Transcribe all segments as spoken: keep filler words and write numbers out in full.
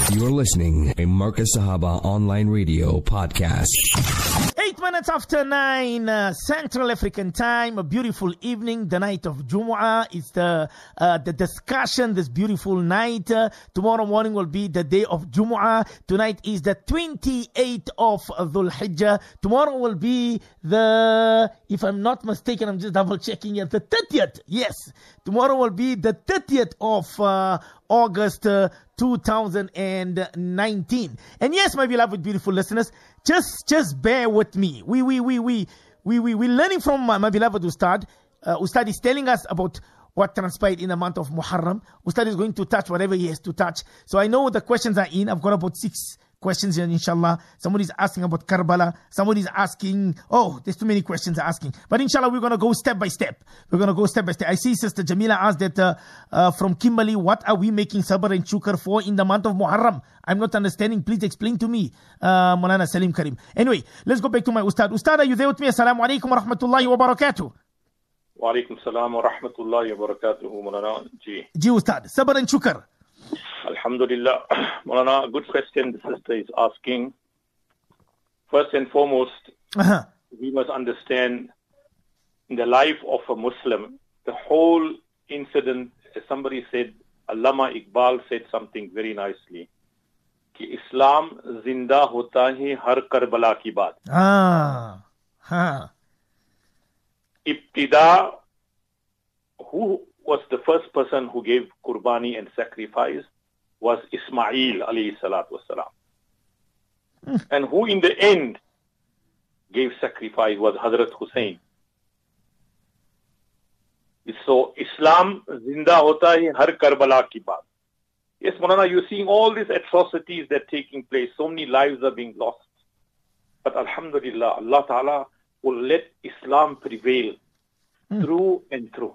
You're listening to a Marcus Sahaba online radio podcast. Eight minutes after nine, uh, Central African time, a beautiful evening, the night of Jumu'ah. It's the uh, the discussion, this beautiful night. Uh, tomorrow morning will be the day of Jumu'ah. Tonight is the twenty-eighth of Dhul Hijjah. Tomorrow will be the, if I'm not mistaken, I'm just double checking here, the thirtieth. Yes, tomorrow will be the thirtieth of uh, August uh, two thousand nineteen. And yes, my beloved, beautiful listeners, just just bear with me. We we we we we we we learning from my, my beloved Ustad. Uh, Ustad is telling us about what transpired in the month of Muharram. Ustad is going to touch whatever he has to touch. So I know the questions are in. I've got about six questions here, inshallah. Somebody's asking about Karbala. Somebody's asking, oh, there's too many questions asking. But inshallah, we're going to go step by step. We're going to go step by step. I see Sister Jamila asked that uh, uh, from Kimberley, what are we making sabr and shukr for in the month of Muharram? I'm not understanding. Please explain to me, uh, Maulana Salim Karim. Anyway, let's go back to my Ustad. Ustad, are you there with me? Assalamu alaikum wa rahmatullahi wa barakatuh. Wa alaikum salam wa rahmatullahi wa barakatuh, Maulana Ji. Ji Ustad, sabr and shukr. Alhamdulillah. Maulana, good question the sister is asking. First and foremost, uh-huh. we must understand in the life of a Muslim, the whole incident, as somebody said, Allama Iqbal said something very nicely. Ki Islam zinda hota hai har Karbala ki baat. Ah. Ha. Ibtida, who was the first person who gave qurbani and sacrifice was Ismail alayhi salatu wasalam. Mm. And who in the end gave sacrifice was Hazrat Hussein. So Islam zinda hota hai har Karbala ki baat. Yes, Maulana, you're seeing all these atrocities that are taking place. So many lives are being lost. But Alhamdulillah, Allah Ta'ala will let Islam prevail mm. through and through.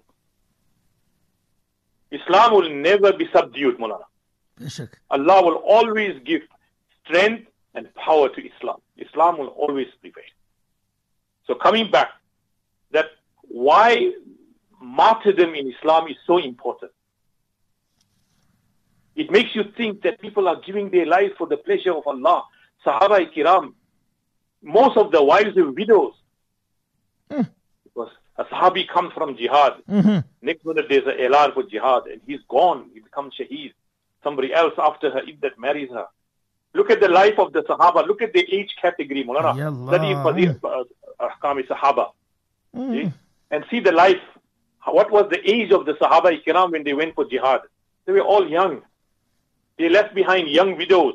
Islam will never be subdued, Maulana. Allah will always give strength and power to Islam. Islam will always prevail. So coming back, that why martyrdom in Islam is so important. It makes you think that people are giving their life for the pleasure of Allah. Sahaba-i-kiram, most of the wives were widows. Mm. Because a Sahabi comes from jihad. Mm-hmm. Next minute there's an elan for jihad and he's gone. He becomes shaheed. Somebody else after her, if that marries her. Look at the life of the Sahaba. Look at the age category, Maulana. Study Fadil Ahkam Sahaba. Mm. And see the life. What was the age of the Sahaba-i-kiram when they went for jihad? They were all young. They left behind young widows.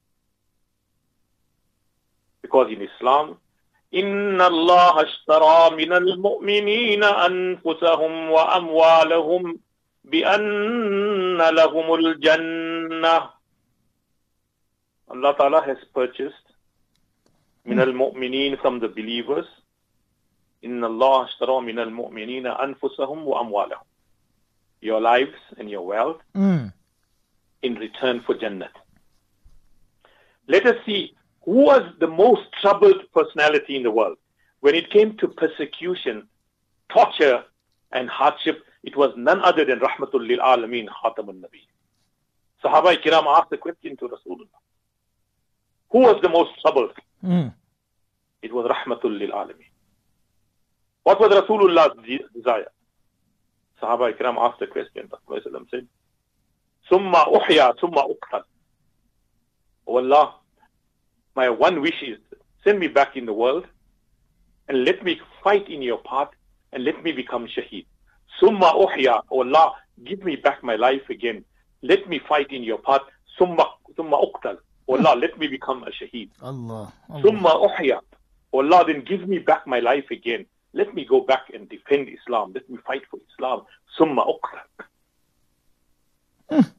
Because in Islam, إِنَّ اللَّهَ اشْتَرَى مِنَ الْمُؤْمِنِينَ أَنفُسَهُمْ وَأَمْوَالَهُمْ بِأَنَّ لَهُمُ الْجَنَّةِ. Allah Ta'ala has purchased مِنَ الْمُؤْمِنِينَ from the believers. إِنَّ اللَّهَ اشْتَرَى مِنَ الْمُؤْمِنِينَ أَنفُسَهُمْ وَأَمْوَالَهُمْ. Your lives and your wealth mm. in return for Jannah. Let us see who was the most troubled personality in the world. When it came to persecution, torture and hardship, it was none other than Rahmatul Lil Alameen, Khatamun Nabi. Sahaba-i-kiram asked the question to Rasulullah. Who was the most troubled? Mm. It was Rahmatul Lil Alameen. What was Rasulullah's desire? Sahaba-i-kiram asked the question. Rasulullah said, Summa uhya, summa uqtal. Oh Allah, my one wish is, send me back in the world and let me fight in your path and let me become shaheed. Summa uhya, oh Allah, give me back my life again. Let me fight in your path. Summa, summa uqtal. Oh Allah, let me become a shaheed. Allah, Allah. Summa uhya, oh Allah, then give me back my life again. Let me go back and defend Islam. Let me fight for Islam. Summa uqtal. Mm.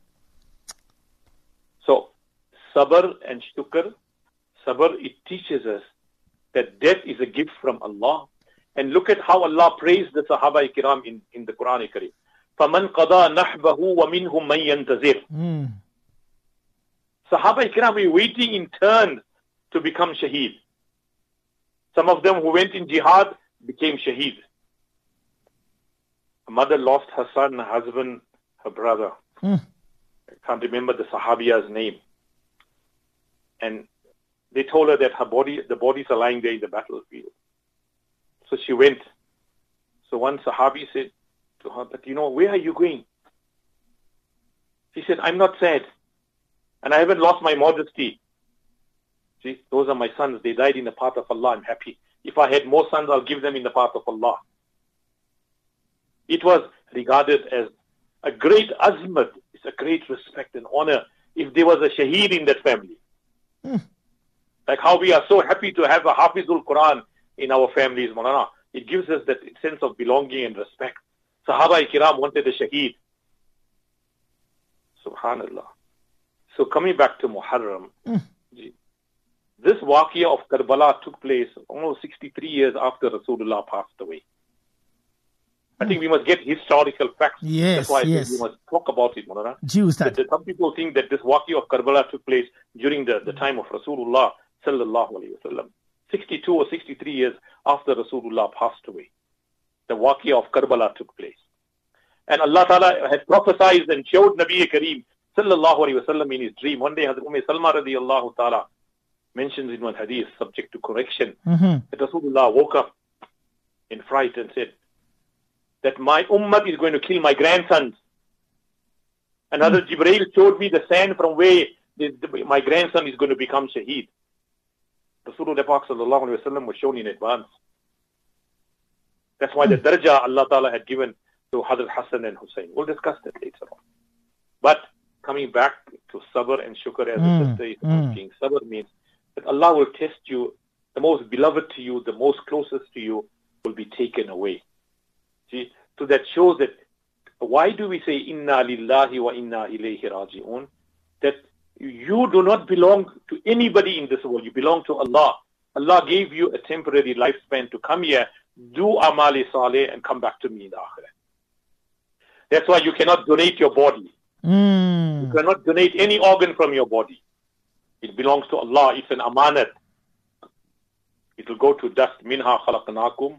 So, sabr and shukr. Sabr, it teaches us that death is a gift from Allah. And look at how Allah praised the Sahaba-i-kiram in, in the Quran Kareem. فَمَنْ قَضَى نَحْبَهُ وَمِنْهُمْ مَنْ يَنْتَظِرُ. Mm. Sahaba-i-kiram were waiting in turn to become shaheed. Some of them who went in jihad became shaheed. A mother lost her son, her husband, her brother. Mm. I can't remember the Sahabiya's name. and they told her that her body, the bodies are lying there in the battlefield. So she went. So one Sahabi said to her, but you know, where are you going? She said, I'm not sad. And I haven't lost my modesty. See, those are my sons. They died in the path of Allah. I'm happy. If I had more sons, I'll give them in the path of Allah. It was regarded as a great azmat. It's a great respect and honor if there was a shaheed in that family. Mm. Like how we are so happy to have a Hafizul Quran in our families, Maulana. It gives us that sense of belonging and respect. Sahaba Kiram wanted a shaheed. Subhanallah. So coming back to Muharram, mm. this waqiyah of Karbala took place almost sixty-three years after Rasulullah passed away. I think we must get historical facts. Yes, That's why I yes. think we must talk about it, Maulana. Jews that. That some people think that this waqiyah of Karbala took place during the, the time of Rasulullah sallallahu alayhi wa sallam. sixty-two or sixty-three years after Rasulullah passed away, the waqiyah of Karbala took place. And Allah Ta'ala had prophesied and showed Nabi Kareem sallallahu alayhi wa sallam in his dream. One day Hazrat Umm Salma radiallahu ta'ala mentions in one hadith, subject to correction, mm-hmm. that Rasulullah woke up in fright and said that my ummah is going to kill my grandsons. And mm-hmm. Hazrat Jibreel showed me the sand from where the, the, my grandson is going to become shaheed. Rasulullah sallallahu alayhi wa sallam was shown in advance. That's why the darja Allah Ta'ala had given to Hazrat Hassan and Hussein. We'll discuss that later on. But coming back to sabr and shukr, as mm, the sister is mm. asking, sabr means that Allah will test you. The most beloved to you, the most closest to you will be taken away. See, so that shows that why do we say inna lillahi wa inna ilayhi raji'un? That you do not belong to anybody in this world. You belong to Allah. Allah gave you a temporary lifespan to come here, do amali saleh, and come back to me in the akhirah. That's why you cannot donate your body. Mm. You cannot donate any organ from your body. It belongs to Allah. It's an amanat. It will go to dust. Minha khalaqnakum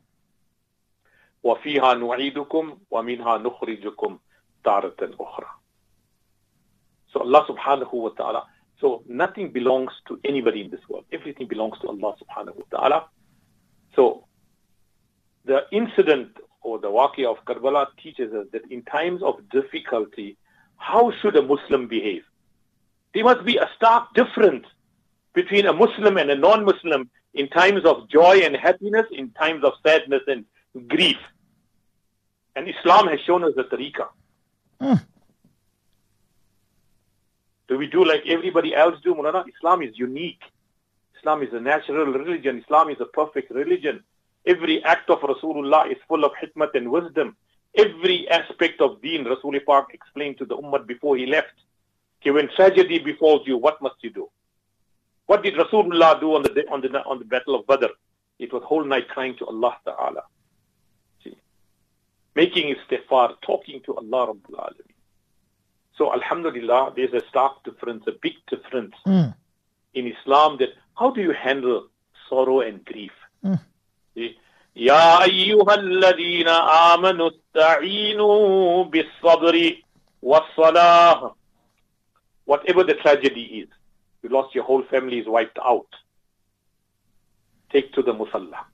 wa fiha nu'idukum wa minha nukhrijukum taratan ukhra. So Allah subhanahu wa ta'ala. So nothing belongs to anybody in this world. Everything belongs to Allah subhanahu wa ta'ala. So the incident or the waqiyah of Karbala teaches us that in times of difficulty, how should a Muslim behave? There must be a stark difference between a Muslim and a non-Muslim in times of joy and happiness, in times of sadness and grief. And Islam has shown us the tariqah. Mm. Do we do like everybody else do, Mulana? Islam is unique. Islam is a natural religion. Islam is a perfect religion. Every act of Rasulullah is full of hikmat and wisdom. Every aspect of deen, Rasul Pak explained to the ummah before he left. Okay, when tragedy befalls you, what must you do? What did Rasulullah do on the day, on the on the battle of Badr? It was whole night crying to Allah Ta'ala. See, making istighfar, talking to Allah Rabbul Alameen. So Alhamdulillah, there's a stark difference, a big difference mm. in Islam that how do you handle sorrow and grief? Mm. See, Ya ayyuhalladhina amanu ista'inu bis-sabri was-salah. Whatever the tragedy is, you lost your whole family is wiped out. Take to the musalla.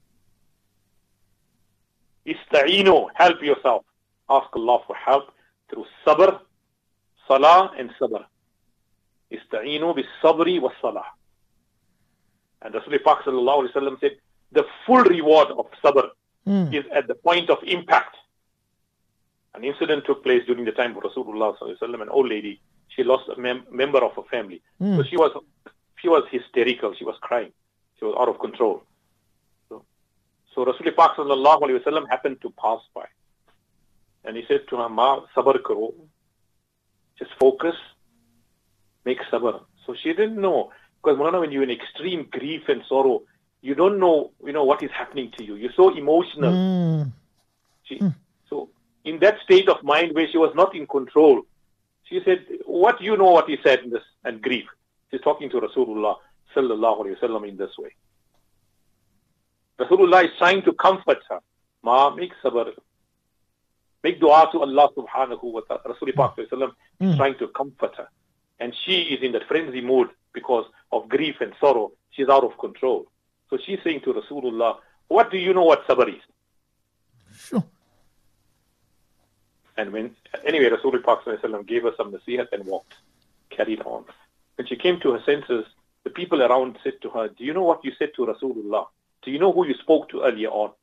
Ista'inu, help yourself. Ask Allah for help through sabr, salah and sabr. Ista'inu bis-sabri was-salah. And Rasulullah Pak sallallahu alayhi wa sallam said, the full reward of sabr mm. is at the point of impact. An incident took place during the time of Rasulullah sallallahu alaihi wasallam. An old lady, she lost a mem- member of her family. Mm. So she was she was hysterical. She was crying. She was out of control. So, so Rasulullah Pak sallallahu alaihi wasallam happened to pass by. And he said to her, Ma, sabr karo. Just focus. Make sabr. So she didn't know. Because when you're in extreme grief and sorrow, you don't know, you know, what is happening to you. You're so emotional. Mm. She, mm. So in that state of mind where she was not in control, she said, what do you know what he said in this? And grief. She's talking to Rasulullah sallallahu alayhi wa sallam in this way. Rasulullah is trying to comfort her. Ma, make sabr. Make dua to Allah subhanahu wa ta'ala. Rasulullah sallallahu alayhi wa sallam is trying to comfort her. And she is in that frenzy mood. because of grief and sorrow. She's out of control. So she's saying to Rasulullah, what do you know what sabr is? Sure. And when, anyway, Rasulullah gave her some nasihat and walked, carried on. When she came to her senses, the people around said to her, do you know what you said to Rasulullah? Do you know who you spoke to earlier on?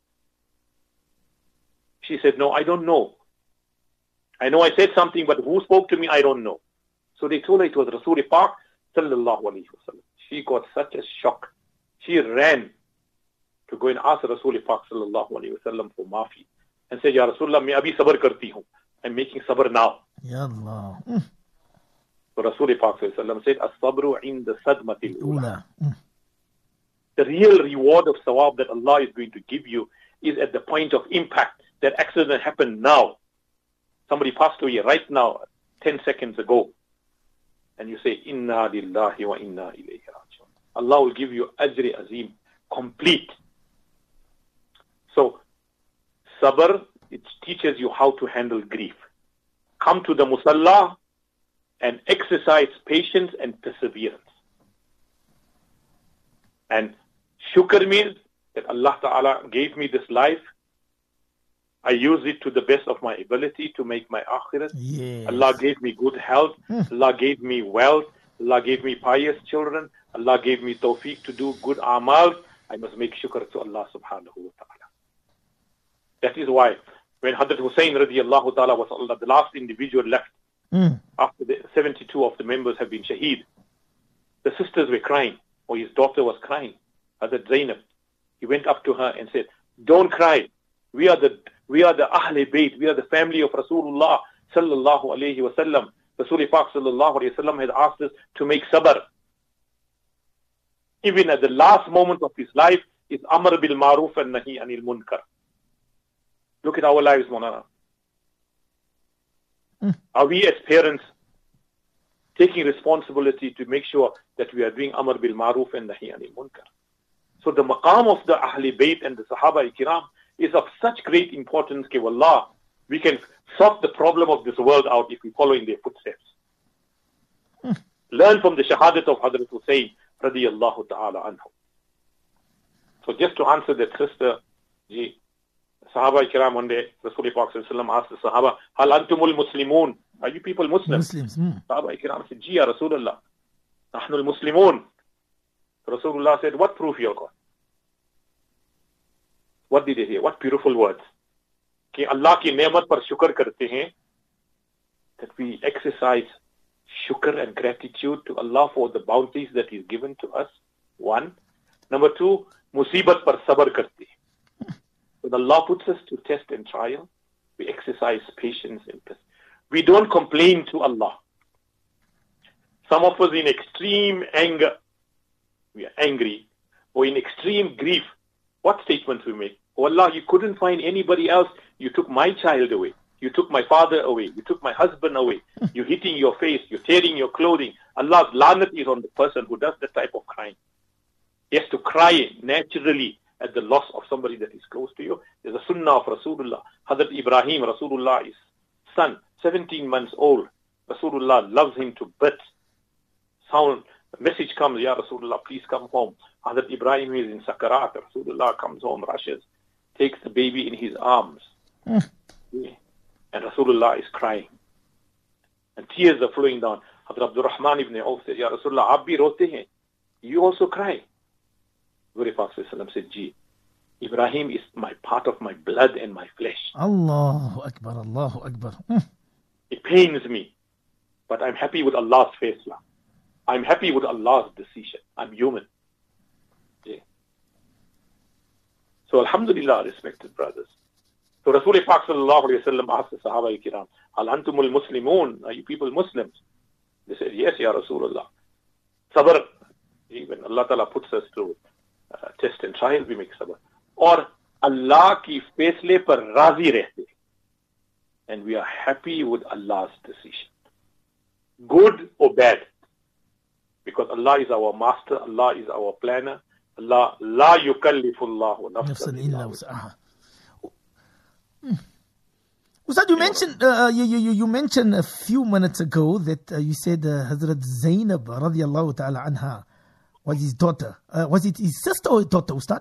She said, no, I don't know. I know I said something, but who spoke to me, I don't know. So they told her it was Rasulullah Pak sallallahu alayhi wa sallam. She got such a shock. She ran to go and ask Rasulullah Pak sallallahu alayhi wa sallam for maafi and said, Ya Rasulullah, main abhi sabr karti hu. I'm making sabr now. Ya Allah. So Rasulullah Pak sallallahu alayhi wa sallam said, as-sabru inda sadmatil ula. Ula. The real reward of sawab that Allah is going to give you is at the point of impact. That accident happened now. Somebody passed away right now, ten seconds ago. And you say, Inna lillahi wa inna ilayhi raji'un. Allah will give you ajri azim, complete. So, sabr, it teaches you how to handle grief. Come to the musalla and exercise patience and perseverance. And shukr means that Allah Ta'ala gave me this life. I use it to the best of my ability to make my akhirat. Yes. Allah gave me good health. Allah gave me wealth. Allah gave me pious children. Allah gave me tawfiq to do good amal. I must make shukr to Allah subhanahu wa ta'ala. That is why when Hazrat Hussain radiallahu ta'ala was Allah, the last individual left, Mm. after the seventy-two of the members have been shaheed, the sisters were crying, or his daughter was crying. Hazrat Zainab, he went up to her and said, don't cry. We are the we are the Ahle Bayt, we are the family of Rasulullah sallallahu alayhi wa sallam. Rasulullah Pak sallallahu alayhi wa sallam has asked us to make sabr. Even at the last moment of his life, is Amr bil Maruf and Nahi anil Munkar. Look at our lives, Monana. Mm. Are we as parents taking responsibility to make sure that we are doing Amr bil Maruf and Nahi anil Munkar? So the maqam of the Ahle Bayt and the Sahaba Ikram is of such great importance that, wallah, we can sort the problem of this world out if we follow in their footsteps. Mm. Learn from the shahadat of Hazrat Hussain radiyallahu ta'ala anhu. So just to answer that sister, ji, Sahaba Ikram one day, Rasulullah Pak sallallahu alayhi wa sallam asked the Sahaba, Hal antumul muslimun? Are you people Muslims? Muslims. Mm. Sahaba Ikram said, Ji ya Rasulullah, Nahnul Muslimun. Rasulullah said, what proof you got? What did they hear? What beautiful words. कि अल्लाह की नेमत पर शुक्र करते हैं, that we exercise shukr and gratitude to Allah for the bounties that He's given to us. One. Number two, musibat par sabr karte. When Allah puts us to test and trial, we exercise patience and patience. We don't complain to Allah. Some of us in extreme anger, we are angry, or in extreme grief, what statements we make? Oh Allah, you couldn't find anybody else. You took my child away. You took my father away. You took my husband away. You're hitting your face. You're tearing your clothing. Allah's lanat is on the person who does that type of crime. He has to cry naturally at the loss of somebody that is close to you. There's a sunnah of Rasulullah. Hazrat Ibrahim, Rasulullah's son, seventeen months old. Rasulullah loves him to bits. Sound, the message comes, Ya Rasulullah, please come home. Hazrat Ibrahim is in Sakarat. Rasulullah comes home, rushes, takes the baby in his arms. Mm. Yeah. And Rasulullah is crying. And tears are flowing down. Hazrat Abdul Rahman ibn Auf said, Ya Rasulullah, aap bhi rote hain. You also cry. Guru Pak said, Ji, Ibrahim is my part of my blood and my flesh. Allahu Akbar, Allahu Akbar. Mm. It pains me. But I'm happy with Allah's faisla. I'm happy with Allah's decision. I'm human. Yeah. So Alhamdulillah, respected brothers. So Rasulullah Pak sallallahu alayhi wa sallam asked the Sahaba Ikram, Hal antumul muslimun? Are you people Muslims? They said, yes, Ya Rasulullah. Sabr. When Allah Ta'ala puts us through uh, test and trial, we make sabr. Or Allah ki faisle par razi rehte. And we are happy with Allah's decision. Good or bad. Because Allah is our master, Allah is our planner. Allah, la yukallifullahu nafsan نفسا إلا وسعها. Ustad, you mentioned uh, you, you you mentioned a few minutes ago that uh, you said uh, Hazrat Zainab radiallahu ta'ala anha was his daughter. Uh, was it his sister or his daughter, Ustad?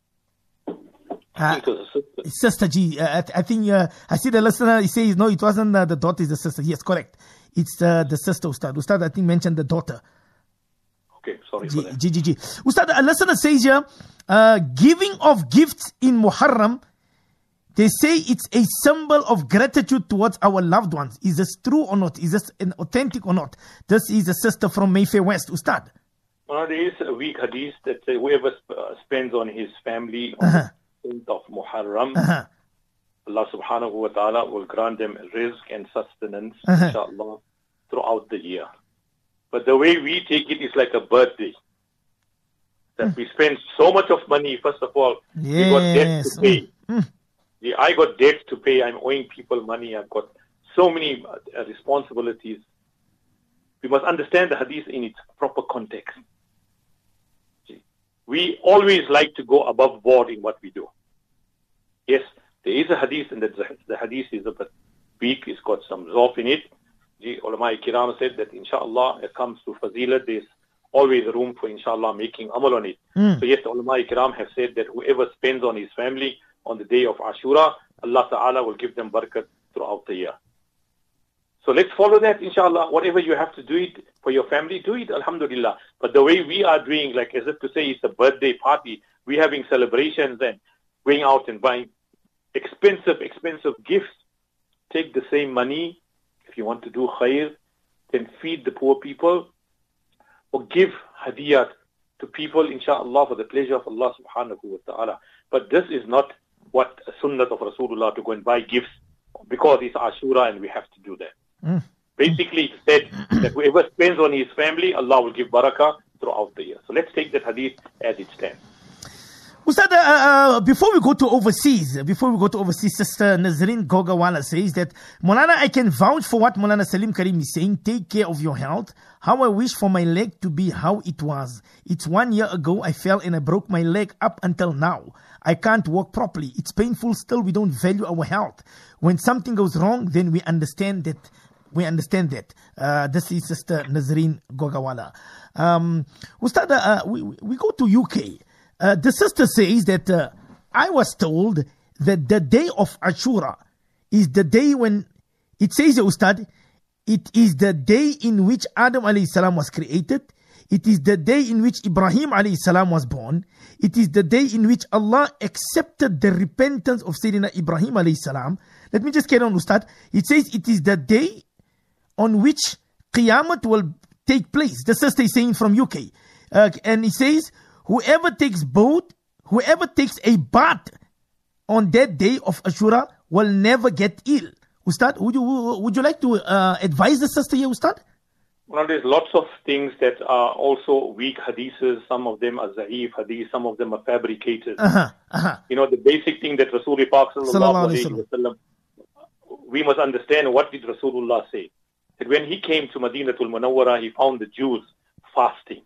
I think it was a sister. Sister G. Uh, I, I think uh, I see the listener. He says no, it wasn't uh, the daughter. It's the sister. Yes, correct. It's uh, the sister, Ustad. Ustad, I think mentioned the daughter. Okay, sorry G, for that. G, G, G. Ustad, a listener says here, uh, giving of gifts in Muharram, they say it's a symbol of gratitude towards our loved ones. Is this true or not? Is this an authentic or not? This is a sister from Mayfair West, Ustad. Well, there is a weak hadith that uh, whoever sp- uh, spends on his family on uh-huh. the tenth of Muharram, uh-huh. Allah subhanahu wa ta'ala will grant them rizq and sustenance, uh-huh. inshallah, throughout the year. But the way we take it is like a birthday. That mm. we spend so much of money, first of all, yes. we got debt to pay. Mm. Yeah, I got debt to pay. I'm owing people money. I've got so many uh, responsibilities. We must understand the hadith in its proper context. We always like to go above board in what we do. Yes, there is a hadith, and the, the hadith is a bit weak. It's got some zof in it. The ulama kiram said that inshallah, it comes to fazilat, there's always room for inshallah making amal on it. Mm. So yes, the ulama kiram have said that whoever spends on his family on the day of Ashura, Allah Ta'ala will give them barakat throughout the year. So let's follow that, inshallah. Whatever you have to do it for your family, do it, alhamdulillah. But the way we are doing, like as if to say it's a birthday party, we're having celebrations and going out and buying expensive, expensive gifts. Take the same money, if you want to do khair, then feed the poor people, or give hadiyat to people, inshallah, for the pleasure of Allah subhanahu wa ta'ala. But this is not what a sunnah of Rasulullah to go and buy gifts because it's Ashura and we have to do that. Mm. Basically, it said that whoever spends on his family, Allah will give barakah throughout the year. So let's take that hadith as it stands. Ustad, uh, uh, before we go to overseas, before we go to overseas, Sister Nazreen Gogawala says that, Maulana, I can vouch for what Maulana Salim Karim is saying. Take care of your health. How I wish for my leg to be how it was. It's one year ago I fell and I broke my leg. Up until now, I can't walk properly. It's painful still. We don't value our health. When something goes wrong, then we understand that. We understand that. Uh, this is Sister Nazreen Gogawala. Um, Ustad, uh, we, we go to U K. Uh, the sister says that uh, I was told that the day of Ashura is the day when, it says, Ustad, it is the day in which Adam alayhi salam was created. It is the day in which Ibrahim alayhi salam was born. It is the day in which Allah accepted the repentance of Sayyidina Ibrahim alayhi salam. Let me just carry on, Ustad. It says it is the day on which Qiyamah will take place. The sister is saying from U K. Uh, and he says, whoever takes boat, whoever takes a bath on that day of Ashura will never get ill. Ustad, would you, would you like to uh, advise the sister here, Ustad? Well, there's lots of things that are also weak hadiths. Some of them are za'if hadith, some of them are fabricated. Uh-huh, uh-huh. You know, the basic thing that Rasulullah Pak sallallahu alayhi wa sallam, we must understand, what did Rasulullah say? That when he came to Madinatul Munawwara, he found the Jews fasting.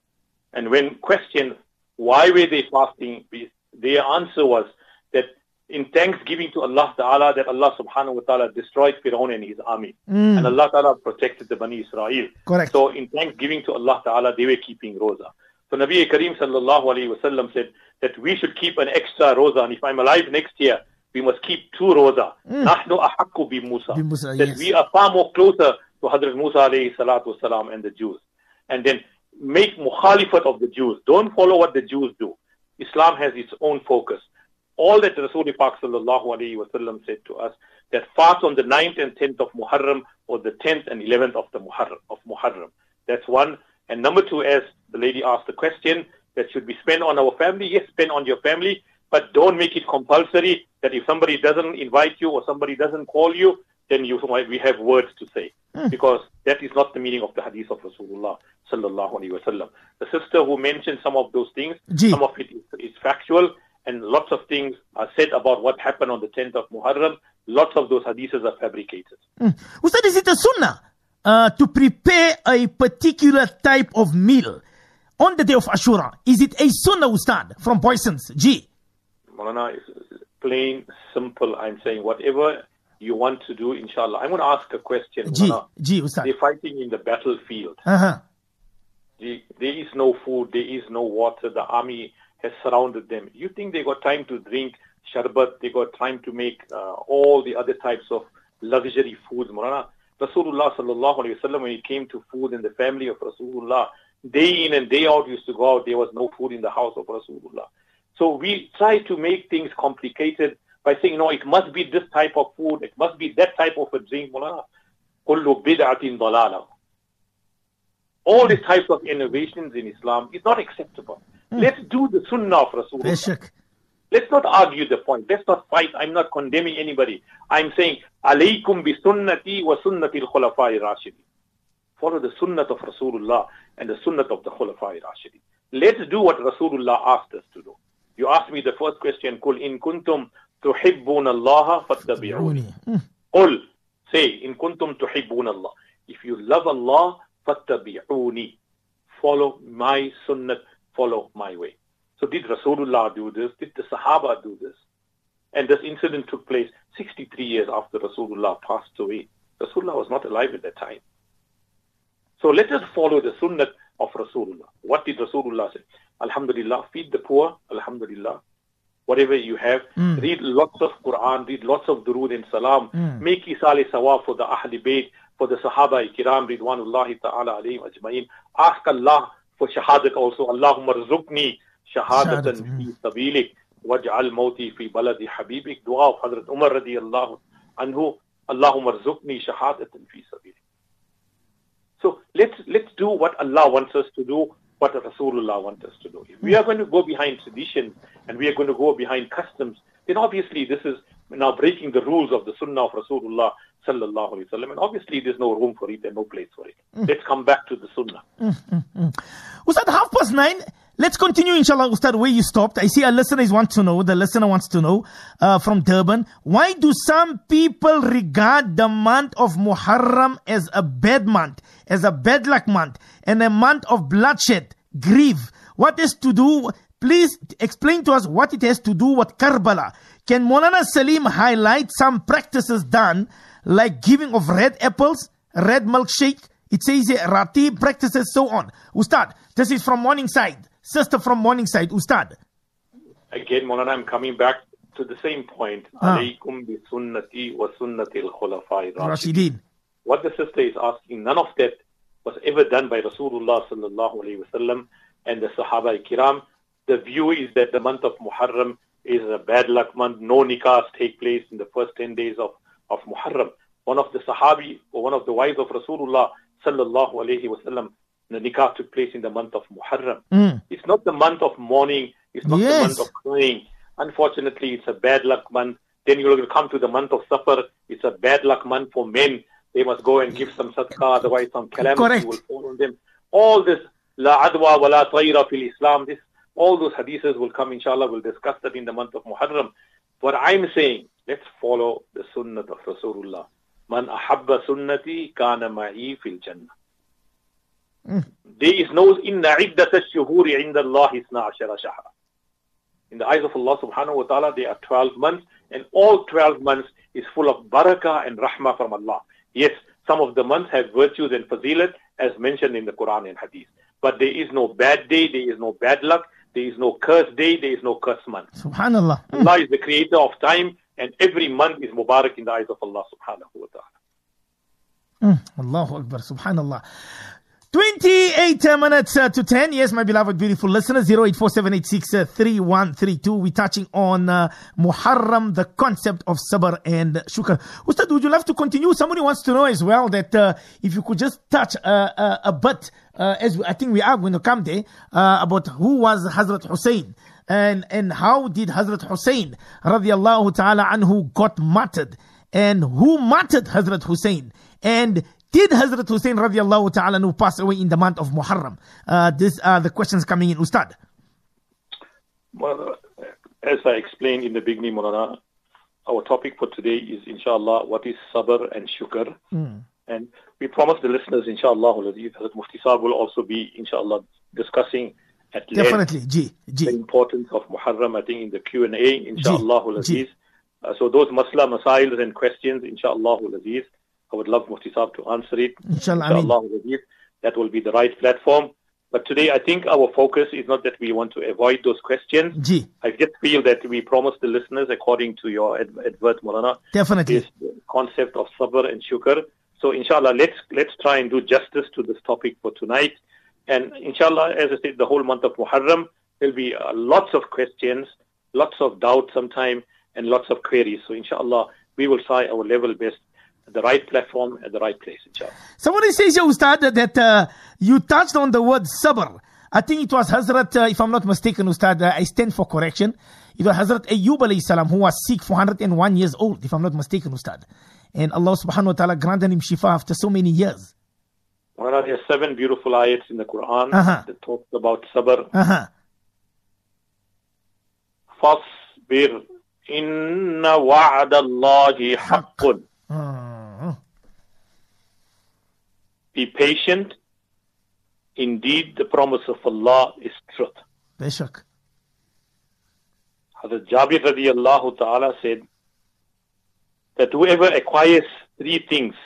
And when questioned why were they fasting, their answer was that in thanksgiving to Allah Ta'ala, that Allah Subhanahu wa Ta'ala destroyed Fir'aun and his army. Mm. And Allah Ta'ala protected the Bani Israel. Correct. So in thanksgiving to Allah Ta'ala, they were keeping Roza. So Nabi Kareem Sallallahu Alaihi Wasallam said that we should keep an extra Roza. And if I'm alive next year, we must keep two Roza. Nahnu ahakku bi Musa. That yes. we are far more closer to Hazrat Musa alayhi salatu wasalam and the Jews. And then make mukhalifat of the Jews. Don't follow what the Jews do. Islam has its own focus. All that Rasulullah Pak sallallahu alayhi wa sallam said to us, that fast on the ninth and tenth of Muharram, or the tenth and eleventh of the Muharram, of Muharram. That's one. And number two, as the lady asked the question, that should we spend on our family? Yes, spend on your family, but don't make it compulsory that if somebody doesn't invite you or somebody doesn't call you, then you we have words to say. Mm. Because that is not the meaning of the hadith of Rasulullah sallallahu alaihi wasallam. The sister who mentioned some of those things, Gee. some of it is, is factual, and lots of things are said about what happened on the tenth of Muharram. Lots of those hadiths are fabricated. Mm. Ustad, is it a sunnah uh, to prepare a particular type of meal on the day of Ashura? Is it a sunnah, Ustad, from Boysons? G. Maulana, is plain, simple. I'm saying whatever you want to do, inshallah. I'm going to ask a question. Ji, ji, Ustad. They're fighting in the battlefield. Uh-huh. The, there is no food, there is no water. The army has surrounded them. You think they got time to drink sharbat? They got time to make uh, all the other types of luxury foods, Maulana? Rasulullah sallallahu alayhi wa sallam, when it came to food in the family of Rasulullah, day in and day out used to go out. There was no food in the house of Rasulullah. So we try to make things complicated by saying, no, it must be this type of food, it must be that type of a drink. Kullu bid'atin dalalah. All these types of innovations in Islam is not acceptable. Mm. Let's do the sunnah of Rasulullah. Bishak. Let's not argue the point. Let's not fight. I'm not condemning anybody. I'm saying, alaykum bi sunnati wa sunnati al-khulafa'i rashidin. Follow the sunnah of Rasulullah and the sunnah of the khulafa'i rashidin. Let's do what Rasulullah asked us to do. You asked me the first question, Qul in kuntum tuhibbuna Allah fattabi'uni. Qul, say, in kuntum tuhibbuna Allah. If you love Allah, fattabi'uni. Follow my sunnah, follow my way. So did Rasulullah do this? Did the Sahaba do this? And this incident took place sixty-three years after Rasulullah passed away. Rasulullah was not alive at that time. So let us follow the sunnah of Rasulullah. What did Rasulullah say? Alhamdulillah, feed the poor, Alhamdulillah. Whatever you have, mm. read lots of Quran, read lots of durood and salam, mm. make isali sawab for the Ahl Bayt, for the Sahaba Kiram, Ridwanullahi ta'ala alayhim ajma'in. Ask Allah for shahadat also. Allahumma rizukni shahadatan fi sabilik waj'al mawti fi baladi habibik. Dua of Hazrat Umar radiyallahu anhu. Allahumma rizukni shahadatan fi sabilik. So let's let's do what Allah wants us to do, what Rasulullah wants us to do. If we are going to go behind traditions and we are going to go behind customs, then obviously this is now breaking the rules of the Sunnah of Rasulullah sallallahu alaihi wasallam, and obviously there's no room for it and no place for it. Mm. Let's come back to the Sunnah. Mm, mm, mm. Ustad, half past nine. Let's continue, inshallah, Ustad, where you stopped. I see our listeners want to know, the listener wants to know uh, from Durban, why do some people regard the month of Muharram as a bad month, as a bad luck month, and a month of bloodshed, grief? What is to do? Please explain to us what it has to do with Karbala. Can Maulana Salim highlight some practices done, like giving of red apples, red milkshake? It says here, Ratib practices, so on. Ustad, this is from Morningside. Sister from Morningside, Ustad. Again, Maulana, I'm coming back to the same point. Ah. Alaykum bi sunnati wa sunnati al-khulafa'i Rashidin. What the sister is asking, none of that was ever done by Rasulullah sallallahu alayhi wa sallam and the Sahaba Kiram. The view is that the month of Muharram is a bad luck month. No nikahs take place in the first ten days of, of Muharram. One of the Sahabi, or one of the wives of Rasulullah sallallahu alayhi wa sallam, the nikah took place in the month of Muharram. Mm. It's not the month of mourning. It's not Yes. the month of crying. Unfortunately, it's a bad luck month. Then you're going to come to the month of Safar. It's a bad luck month for men. They must go and give some sadaqah, otherwise some calamity Correct. will fall on them. All this, la adwa wa la tayra fil Islam, this, all those hadiths will come, inshallah. We'll discuss that in the month of Muharram. What I'm saying, let's follow the sunnah of Rasulullah. Man ahabba sunnati kana ma'i fil jannah. Mm. There is no inna iddat ash-shuhuri inda Allah isna ashara shahra. In the eyes of Allah subhanahu wa ta'ala, there are twelve months, and all twelve months is full of barakah and rahmah from Allah. Yes, some of the months have virtues and fazilat, as mentioned in the Quran and Hadith. But there is no bad day, there is no bad luck, there is no cursed day, there is no cursed month. Subhanallah. Mm. Allah is the creator of time, and every month is mubarak in the eyes of Allah subhanahu wa ta'ala. Mm. Allahu Akbar. Subhanallah. twenty-eight minutes uh, to ten. Yes, my beloved, beautiful listeners. zero eight four seven eight six three one three two. We're touching on uh, Muharram, the concept of sabr and shukr. Ustad, would you love to continue? Somebody wants to know as well that uh, if you could just touch uh, uh, a bit, uh, as we, I think we are going to come there, uh, about who was Hazrat Hussein. And, and how did Hazrat Hussein radiallahu ta'ala anhu got martyred? And who martyred Hazrat Hussein? And did Hazrat Hussein radiallahu ta'ala anhu pass away in the month of Muharram? Uh, these are the questions coming in, Ustad. Well, as I explained in the beginning, Maulana, our topic for today is, inshallah, what is sabr and shukr. Mm. And we promise the listeners, inshallah, Hazrat Mufti Saab will also be, inshallah, discussing at length Definitely, G, G. the importance of Muharram, I think, in the Q and A, inshallah. G. Uh, so those masla, masails and questions, inshallah al-aziz, I would love Mufti Saab to answer it. Inshallah, inshallah al-aziz. That will be the right platform. But today, I think our focus is not that we want to avoid those questions. Ji. I just feel that we promised the listeners, according to your ad- advert, Maulana, Definitely. this concept of sabr and shukr. So, inshallah, let's let's try and do justice to this topic for tonight. And inshallah, as I said, the whole month of Muharram, there'll be uh, lots of questions, lots of doubt sometime, and lots of queries. So, inshallah, we will try our level best at the right platform, at the right place, inshallah. Somebody says, ya Ustad, that uh, you touched on the word sabr. I think it was Hazrat, uh, if I'm not mistaken, Ustad, uh, I stand for correction. It was Hazrat Ayyub alayhi salam, who was sick, four hundred one years old, if I'm not mistaken, Ustad. And Allah subhanahu wa ta'ala granted him shifa after so many years. Well, there are seven beautiful ayats in the Quran Uh-huh. that talk about sabr. Uh-huh. فَاصْبِرْ إِنَّ وَعْدَ اللَّهِ حَقٌّ. Uh, Be patient. Indeed, the promise of Allah is truth. Beshak. Hazrat Jabir radiallahu ta'ala said that whoever acquires three things,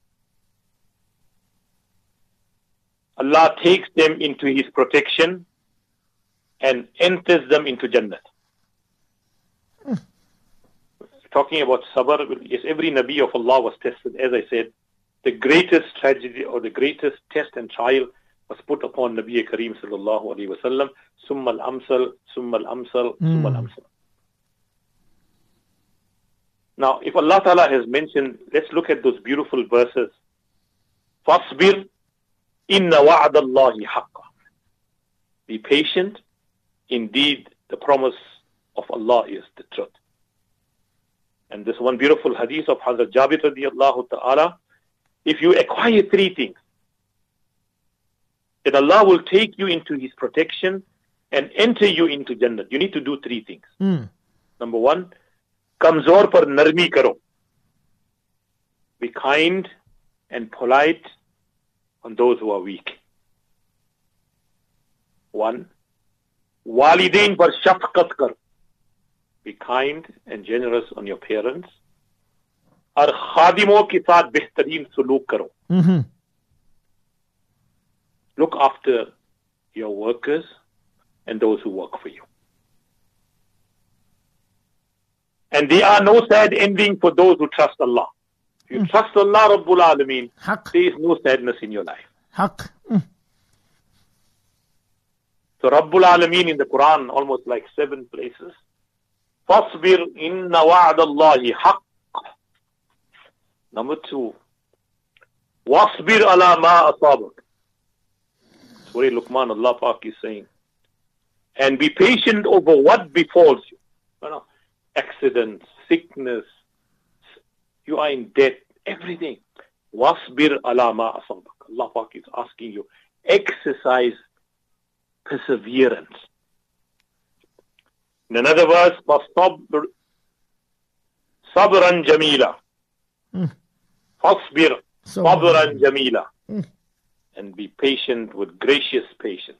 Allah takes them into His protection and enters them into Jannah. Mm. Talking about sabr, yes, every Nabi of Allah was tested. As I said, the greatest tragedy or the greatest test and trial was put upon Nabi Kareem sallallahu alayhi wa sallam. Summa al-amsal, summa al-amsal, summa al-amsal. Now, if Allah Ta'ala has mentioned, let's look at those beautiful verses. Fasbir inna wa'adallahi haqqa. Be patient. Indeed, the promise of Allah is the truth. And this one beautiful hadith of Hazrat Jabir radiallahu ta'ala, if you acquire three things, then Allah will take you into His protection and enter you into Jannah. You need to do three things. Mm. Number one, kamzor par narmi karo. Be kind and polite on those who are weak. One, walidain par shafqat karo. Be kind and generous on your parents. Aur khadimon ke saath behtareen suluk karo. Mm-hmm. Look after your workers and those who work for you. And there are no sad ending for those who trust Allah. If you mm. trust Allah Rabbul Alameen, Haq. there is no sadness in your life. Haq. Mm. So Rabbul Alameen in the Quran, almost like seven places. Fasbir inna wa'adallahi haqq. Number two, wasbir ala ma asabak. Surah Luqman, Allah Pak is saying, and be patient over what befalls you. You know, accidents, sickness, you are in debt, everything. Wasbir ala ma asabak. Allah Pak is asking you, exercise perseverance. In another verse, fastabr sabran jamila. Mm. Fasbir sabran jamila. Mm. And be patient with gracious patience.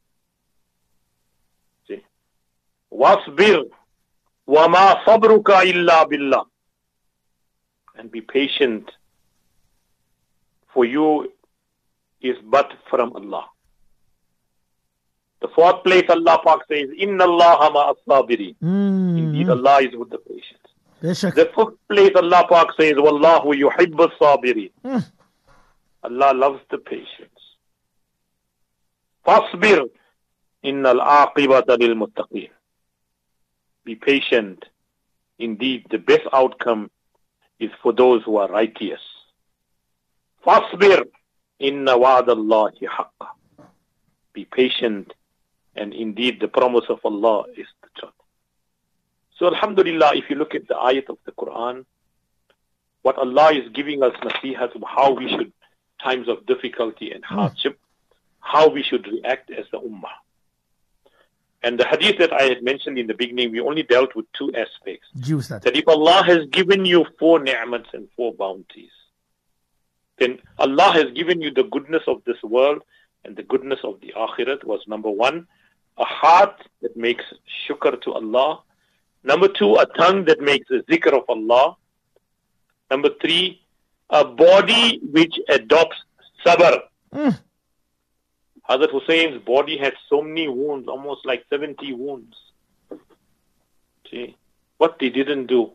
See? Wasbir wa ma sabruka illa billah. And be patient, for you is but from Allah. The fourth place Allah Pak says, Inna Allah ma as-sabirin. Mm. Indeed, Allah is with the patience. Beshak. The fifth place Allah Pak says, Wallahu yuhibbu as-sabirin. Mm. Allah loves the patience. Fasbir innal aqibata lil muttaqin. Be patient. Indeed, the best outcome is for those who are righteous. Fasbir inna wa'adallahi haqqa. Be patient, and indeed the promise of Allah is the truth. So alhamdulillah, if you look at the ayat of the Quran, what Allah is giving us nasihat of how we should, times of difficulty and hardship, how we should react as the ummah. And the hadith that I had mentioned in the beginning, we only dealt with two aspects. Juice that. That if Allah has given you four ni'mats and four bounties, then Allah has given you the goodness of this world and the goodness of the akhirat was number one, a heart that makes shukr to Allah, Number two, a tongue that makes a zikr of Allah. Number three, a body which adopts sabr. Mm. Hazrat Hussein's body had so many wounds, almost like seventy wounds. See, what they didn't do.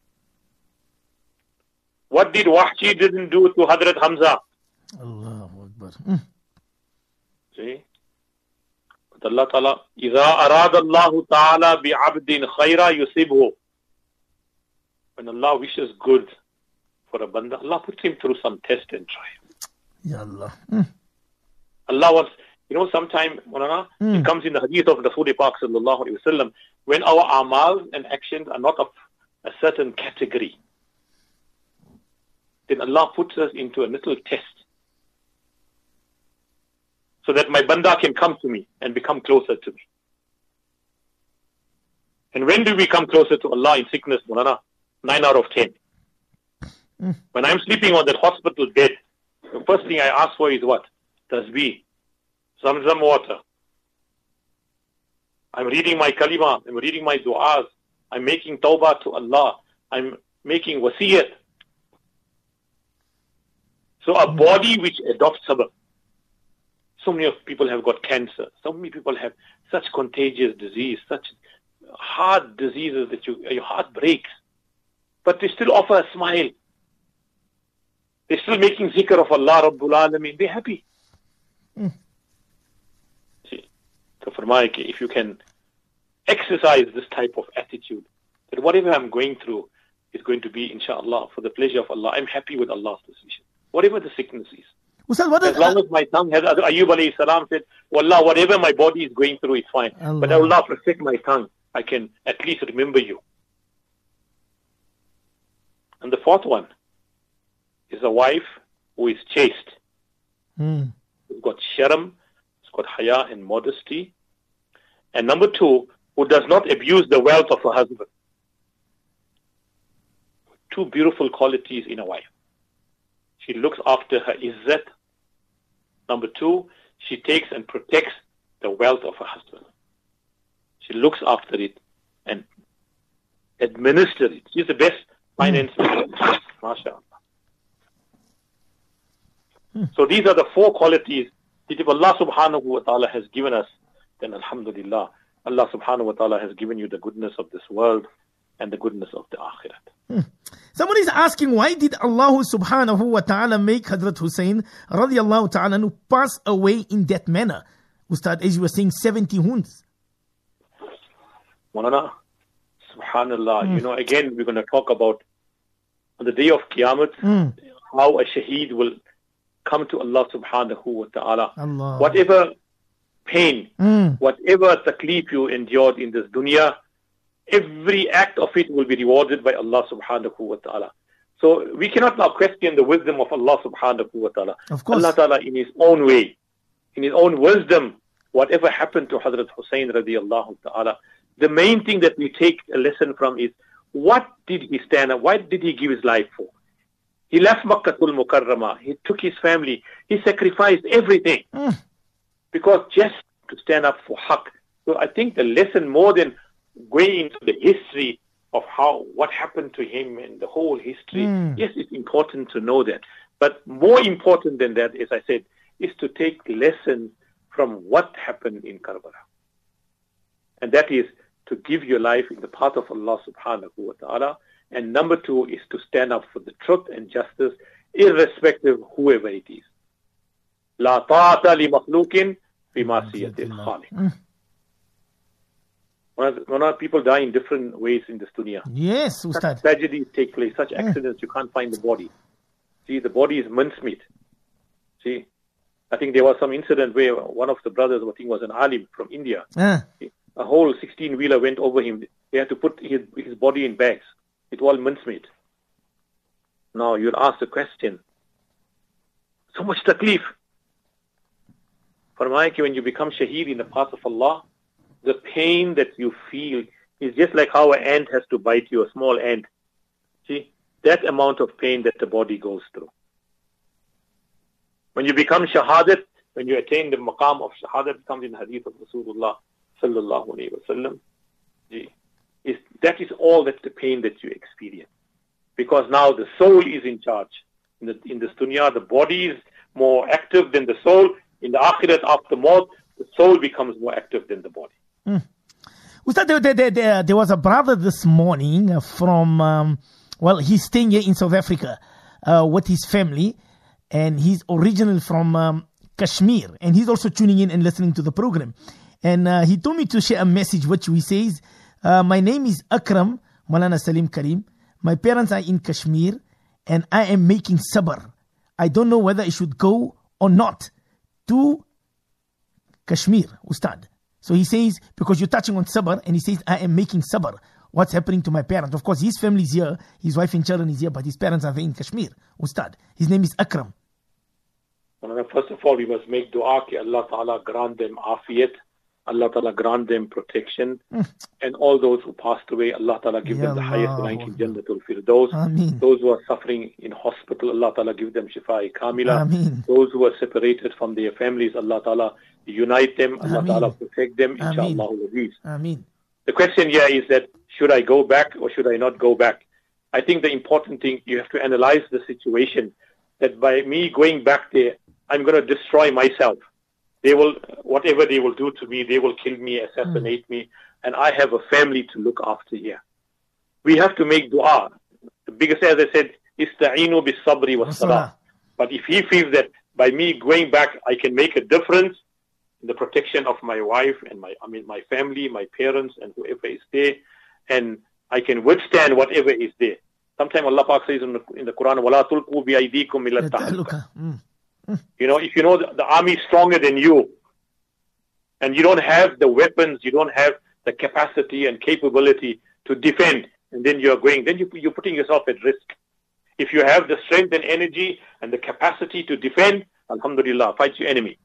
What did Wahshi didn't do to Hazrat Hamza? Allahu Akbar. Mm. See? But Allah Ta'ala, إِذَا أَرَادَ اللَّهُ تَعَالَى بِعَبْدٍ خَيْرًا يُصِبْهُ. When Allah wishes good for a banda, Allah puts him through some test and trial. Ya Allah. Mm. Allah wants, you know, sometime, Mulana, Mm. it comes in the hadith of the Rasul Pak sallallahu alayhi wa sallam, when our amal and actions are not of a certain category, then Allah puts us into a little test so that my banda can come to me and become closer to me. And when do we come closer to Allah in sickness, Mulana? Nine out of ten. Mm. When I'm sleeping on that hospital bed, the first thing I ask for is what? Tasbih, Zamzam water. I'm reading my kalima, I'm reading my du'as, I'm making tawbah to Allah, I'm making wasiyat. So a body which adopts sabr. So many of people have got cancer, so many people have such contagious disease, such hard diseases that you, your heart breaks. But they still offer a smile. They're still making zikr of Allah Rabbul Alameen. They're happy. Mm. See, so Farmaya ke, if you can exercise this type of attitude, that whatever I'm going through is going to be, inshallah, for the pleasure of Allah. I'm happy with Allah's decision. Whatever the sickness is. Ustaz, what As is, long as my tongue has, as Ayyub alayhi salam said, Wallah, whatever my body is going through, it's fine. Allah. But Allah protect my tongue. I can at least remember you. And the fourth one is a wife who is chaste. Mm. Who's got sharam, who's got haya and modesty. And number two, who does not abuse the wealth of her husband. Two beautiful qualities in a wife. She looks after her izzat. Number two, she takes and protects the wealth of her husband. She looks after it and administers it. She's the best finance minister. MashaAllah. Hmm. So these are the four qualities that if Allah subhanahu wa ta'ala has given us, then alhamdulillah, Allah subhanahu wa ta'ala has given you the goodness of this world and the goodness of the akhirat. Hmm. Somebody is asking, why did Allah subhanahu wa ta'ala make Hazrat Hussein radiallahu ta'ala anhu pass away in that manner? Ustad, as you were saying, seventy wounds. Maulana, subhanallah, mm. you know, again, we're going to talk about on the day of Qiyamah, mm. how a shaheed will come to Allah subhanahu wa ta'ala. Allah. Whatever pain, mm. whatever taklif you endured in this dunya, every act of it will be rewarded by Allah subhanahu wa ta'ala. So we cannot now question the wisdom of Allah subhanahu wa ta'ala. Of course. Allah ta'ala in His own way, in His own wisdom, whatever happened to Hazrat Hussein radiallahu ta'ala, the main thing that we take a lesson from is, what did he stand up? Why did he give his life for? He left Makkatul Mukarramah. He took his family. He sacrificed everything. Mm. Because just to stand up for haqq. So I think the lesson, more than going into the history of how, what happened to him and the whole history, Mm. yes, it's important to know that. But more important than that, as I said, is to take lessons from what happened in Karbala. And that is to give your life in the path of Allah subhanahu wa ta'ala. And number two is to stand up for the truth and justice, irrespective of whoever it is. La ta'ata li makhlukin fi ma'siyatil khaliq. One of people die in different ways in this dunya. Yes, Such Ustad. tragedies take place, such accidents, you can't find the body. See, the body is mincemeat. See, I think there was some incident where one of the brothers, I think was an alim from India, Ah. a whole sixteen-wheeler went over him. They had to put his, his body in bags. It was all mincemeat. Now, you'll ask the question, so much taklif. Farmaya ki when you become shaheed in the path of Allah, the pain that you feel is just like how an ant has to bite you, a small ant. See, that amount of pain that the body goes through. When you become shahadat, when you attain the maqam of shahadat, it comes in the hadith of Rasulullah sallallahu alayhi wa sallam. is that is all that's the pain that you experience. Because now the soul is in charge. In, the, in this dunya, the body is more active than the soul. In the akhirat, after maut, the soul becomes more active than the body. Mm. Ustad, there, there, there, there was a brother this morning from, um, well, he's staying here in South Africa uh, with his family, and he's originally from um, Kashmir, and he's also tuning in and listening to the program. And uh, he told me to share a message which he says, uh, my name is Akram Maulana Salim Karim. My parents are in Kashmir, and I am making sabr. I don't know whether I should go or not to Kashmir, Ustad. So he says, because you're touching on sabr, and he says, I am making sabr. What's happening to my parents? Of course, his family is here, his wife and children is here, but his parents are there in Kashmir, Ustad. His name is Akram. Well, first of all, we must make dua that Allah Ta'ala grant them afiyat, Allah Ta'ala grant them protection, mm. and all those who passed away, Allah Ta'ala give ya them the Allah. highest rank in Jannatul Firdaus. Ameen. Those who are suffering in hospital, Allah Ta'ala give them shifa kamila. Ameen. Those who are separated from their families, Allah Ta'ala unite them, Allah Ameen. Ta'ala protect them, inshaAllah. Ameen. The question here is that, should I go back or should I not go back? I think the important thing, you have to analyze the situation, that by me going back there, I'm going to destroy myself. They will, whatever they will do to me, they will kill me, assassinate mm. me, and I have a family to look after here. We have to make dua. The biggest, as I said, ista'inu bis sabri was salah. But if he feels that by me going back, I can make a difference in the protection of my wife and my, I mean, my family, my parents, and whoever is there, and I can withstand whatever is there. Sometimes Allah Pak says in the, in the Quran, وَلَا تُلْقُوا بِأَيْدِيكُمْ إِلَى التَّهْلُكَةِ. You know, if you know the, the army is stronger than you, and you don't have the weapons, you don't have the capacity and capability to defend, and then you're going, then you, you're putting yourself at risk. If you have the strength and energy and the capacity to defend, alhamdulillah, fight your enemy.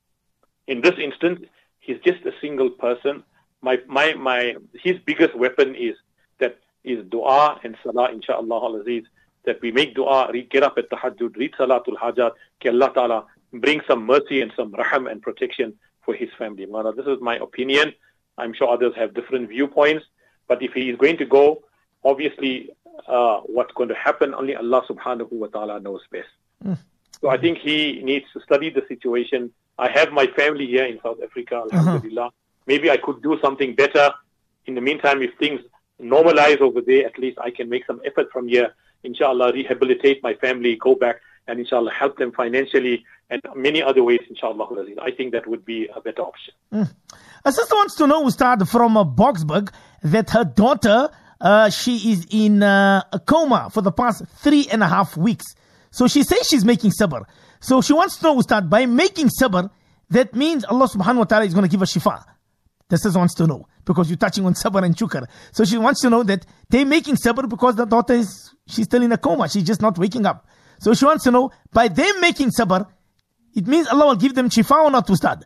In this instance, he's just a single person. My, my, my, his biggest weapon is that is dua and salah, inshaAllah al-Aziz, that we make dua, read, get up at tahajjud, read salatul hajat, ki Allah Ta'ala bring some mercy and some raham and protection for his family. Mara, this is my opinion. I'm sure others have different viewpoints, but if he is going to go, obviously uh, what's going to happen, only Allah subhanahu wa ta'ala knows best. Mm. So I think he needs to study the situation. I have my family here in South Africa, alhamdulillah. Uh-huh. Maybe I could do something better. In the meantime, if things normalize over there, at least I can make some effort from here. Inshallah, rehabilitate my family, go back, and inshallah help them financially and many other ways, inshallah. I think that would be a better option. Mm. A sister wants to know, Ustad, from uh, Boksburg, that her daughter, uh, she is in uh, a coma for the past three and a half weeks. So she says she's making sabr. So she wants to know, Ustad, by making sabr, that means Allah subhanahu wa ta'ala is going to give her shifa. The sister wants to know, because you're touching on sabr and shukr. So she wants to know that they're making sabr because the daughter is, she's still in a coma. She's just not waking up. So she wants to know, by them making sabr, it means Allah will give them shifa or not, Ustad?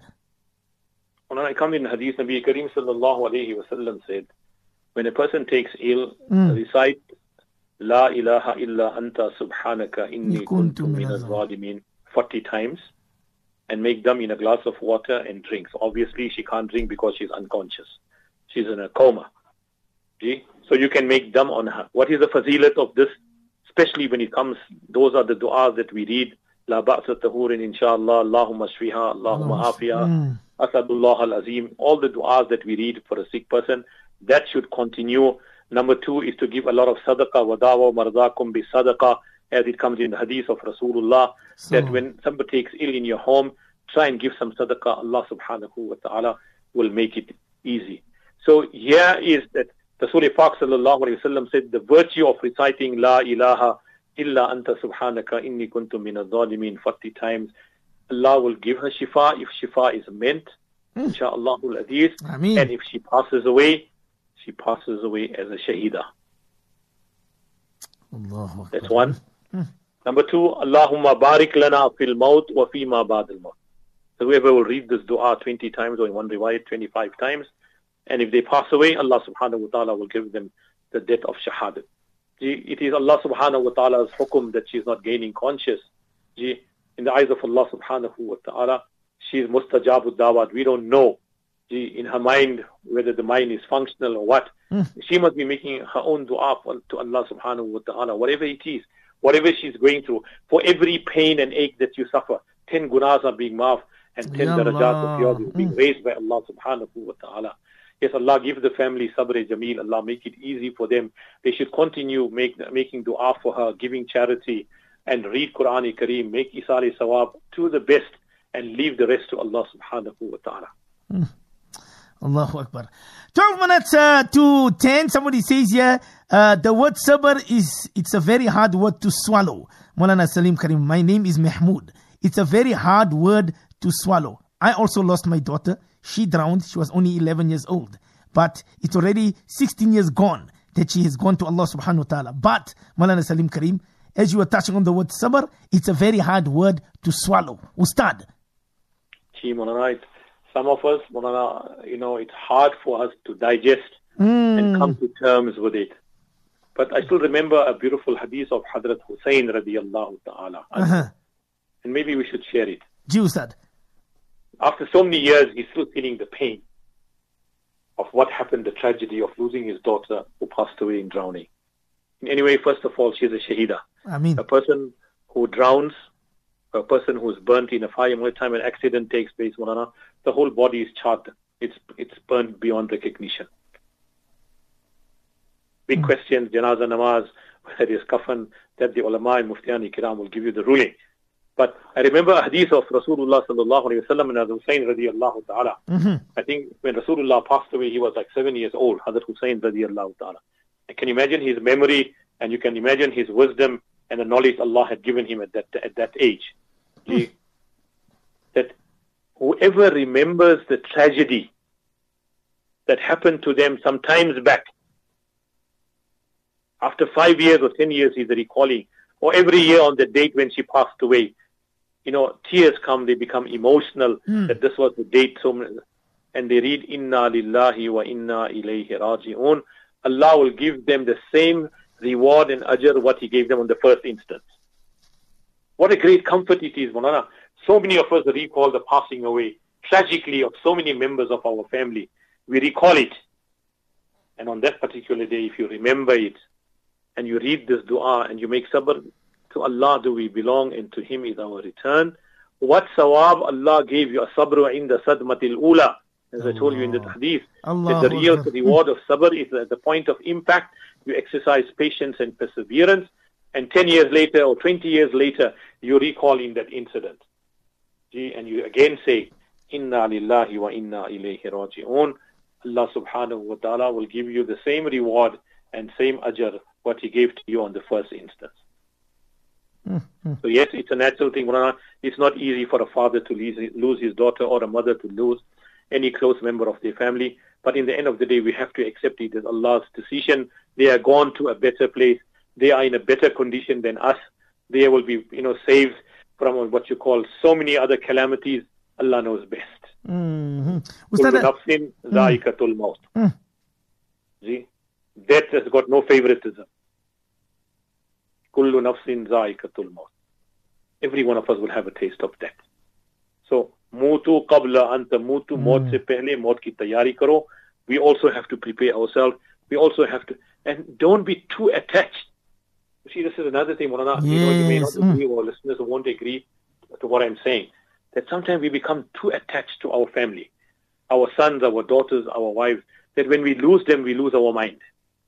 When I come in Hadith, Nabi Kareem sallallahu alayhi wa sallam said, when a person takes ill, mm. recite, La ilaha illa anta subhanaka inni kuntu min az-zalimin forty times, and make them in a glass of water and drink. So obviously she can't drink because she's unconscious. She's in a coma. See? So you can make them on her. What is the fazilat of this? Especially when it comes, those are the du'as that we read. La ba'sa tahurin inshallah, Allahumma shfiha, Allahumma afiha, Asadullah al-azim. All the du'as that we read for a sick person, that should continue. Number two is to give a lot of sadaqah, wadawa marzakum bi sadaqah, as it comes in the hadith of Rasulullah, so, that when somebody takes ill in your home, try and give some sadaqah. Allah subhanahu wa ta'ala will make it easy. So here is that the Surah Pak sallallahu alayhi wa sallam said the virtue of reciting La ilaha illa anta subhanaka inni kuntu min az-zalimin forty times. Allah will give her shifa if shifa is meant, mm. insha'Allah al-Aziz. And if she passes away, she passes away as a shahida. Allah That's one. Hmm. Number two, Allahumma barik lana fil maut wa fi ma ba'd al maut. So whoever will read this dua twenty times, or in one riwayat twenty-five times, and if they pass away, Allah subhanahu wa ta'ala will give them the death of shahadat. It is Allah subhanahu wa ta'ala's hukum that she is not gaining conscious. In the eyes of Allah subhanahu wa ta'ala, she is mustajabud dawat. We don't know in her mind whether the mind is functional or what. Mm. She must be making her own dua to Allah subhanahu wa ta'ala, whatever it is, whatever she's going through. For every pain and ache that you suffer, ten gunas are being maaf, and ten darajat of yours is being mm. raised by Allah subhanahu wa ta'ala. Yes, Allah give the family sabr jameel. Allah make it easy for them. They should continue make, making dua for her, giving charity, and read Quran Kareem, make isali sawab to the best, and leave the rest to Allah subhanahu wa ta'ala. Mm. Allahu Akbar. twelve minutes uh, to ten. Somebody says here, uh, the word sabr is, it's a very hard word to swallow. Maulana Salim Karim, my name is Mahmoud. It's a very hard word to swallow. I also lost my daughter. She drowned. She was only eleven years old. But it's already sixteen years gone that she has gone to Allah subhanahu wa ta'ala. But, Maulana Salim Karim, as you were touching on the word sabr, it's a very hard word to swallow. Ustad. Gee, Maulana, some of us, Maulana, you know, it's hard for us to digest mm. and come to terms with it. But I still remember a beautiful hadith of Hazrat Hussein radiyallahu ta'ala. Uh-huh. And maybe we should share it. Ji, Ustad. After so many years, he's still feeling the pain of what happened, the tragedy of losing his daughter who passed away in drowning. Anyway, first of all, she's a shaheeda. I mean, a person who drowns, a person who is burnt in a fire, every time an accident takes place, Maulana, the whole body is charred. It's it's burnt beyond recognition. Big mm. questions, janazah namaz, whether it is kafan, that the ulama and muftiyan kiram will give you the ruling. But I remember a hadith of Rasulullah sallallahu alayhi wa sallam and Hazrat Hussein radiyallahu ta'ala. Mm-hmm. I think when Rasulullah passed away, he was like seven years old, Hazrat Hussein radiyallahu ta'ala. I can imagine his memory, and you can imagine his wisdom and the knowledge Allah had given him at that at that age. Mm. That whoever remembers the tragedy that happened to them some times back, after five years or ten years he's recalling, or every year on the date when she passed away, you know, tears come, they become emotional, mm. that this was the date, so many, and they read, Inna lillahi wa inna ilayhi raji'un. Allah will give them the same reward and ajr what He gave them on the first instance. What a great comfort it is, Maulana. So many of us recall the passing away, tragically, of so many members of our family. We recall it. And on that particular day, if you remember it, and you read this dua, and you make sabr, to Allah do we belong, and to Him is our return. What sawab Allah gave you, a sabru in the sadmatil ula. As Allah. I told you in the hadith, that the real reward of sabr is at the point of impact. You exercise patience and perseverance, and ten years later or twenty years later, you recall in that incident. And you again say, Inna lillahi wa inna ilayhi raji'un. Allah subhanahu wa ta'ala will give you the same reward and same ajr what He gave to you on the first instance. Mm-hmm. So yes, it's a natural thing. It's not easy for a father to lose his daughter or a mother to lose any close member of their family. But in the end of the day, we have to accept it as Allah's decision. They are gone to a better place. They are in a better condition than us. They will be, you know, saved from what you call so many other calamities. Allah knows best. Mm-hmm. Kullu nafsin za'iqatul maut. Mm. See? Death has got no favoritism. Kullu nafsin za'iqatul maut. Every one of us will have a taste of death. So, mutu qabla anta mutu, maut se pehle, maut ki tayari karo. We also have to prepare ourselves. We also have to, and don't be too attached. You see, this is another thing, Maulana. Yes. You know, you may not agree, or listeners won't agree to what I'm saying. That sometimes we become too attached to our family, our sons, our daughters, our wives, that when we lose them, we lose our mind.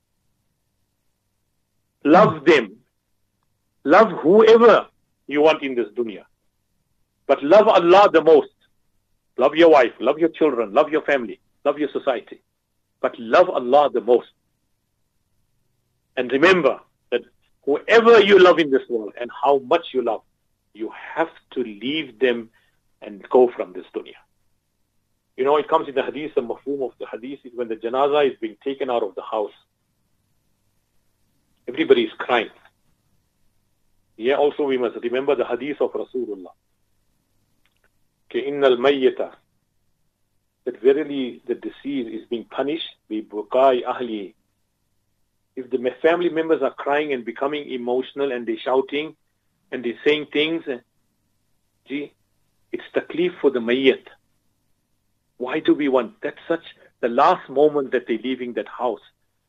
Love them. Love whoever you want in this dunya. But love Allah the most. Love your wife, love your children, love your family, love your society. But love Allah the most. And remember that whoever you love in this world and how much you love, you have to leave them and go from this dunya. You know, it comes in the hadith, the mafhum of the hadith is when the janazah is being taken out of the house. Everybody is crying. Yeah, also we must remember the hadith of Rasulullah. إِنَّ الْمَيِّتَ, that verily the deceased is being punished بِبُقَاءِ أَهْلِهِ. If the family members are crying and becoming emotional and they're shouting and they're saying things, gee, it's taklif for the mayyat. Why do we want? That's such the last moment that they're leaving that house.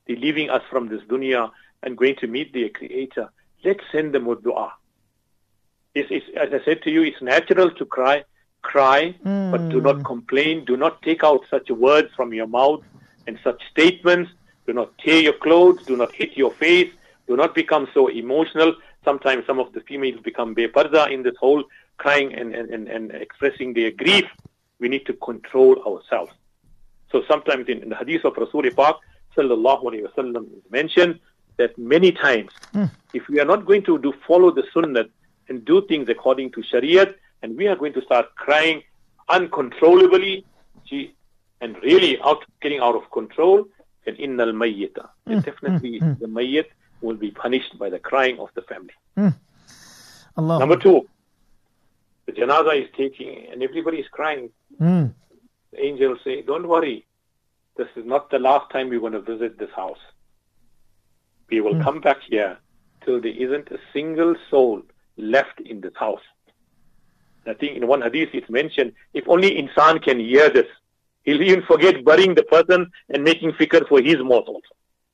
they're leaving us from this dunya and going to meet their Creator. Let's send them with dua. It's, it's, as I said to you, it's natural to cry, cry, mm. but do not complain. Do not take out such words from your mouth and such statements. Do not tear your clothes. Do not hit your face. Do not become so emotional. Sometimes some of the females become beparda in this whole crying and, and, and, and expressing their grief. We need to control ourselves. So sometimes in, in the hadith of Rasul Pak, sallallahu alayhi wa sallam, is mentioned that many times, mm. if we are not going to do follow the sunnah and do things according to Shariat, and we are going to start crying uncontrollably, gee, and really out getting out of control, then innal mayyita, then mm. definitely mm. the mayyit will be punished by the crying of the family. Mm. Allah. Number two, the janaza is taking and everybody is crying. Mm. The angels say, don't worry, this is not the last time we want to visit this house. We will mm. come back here till there isn't a single soul left in this house. I think in one hadith it's mentioned, if only insan can hear this, he'll even forget burying the person and making fikr for his maut also.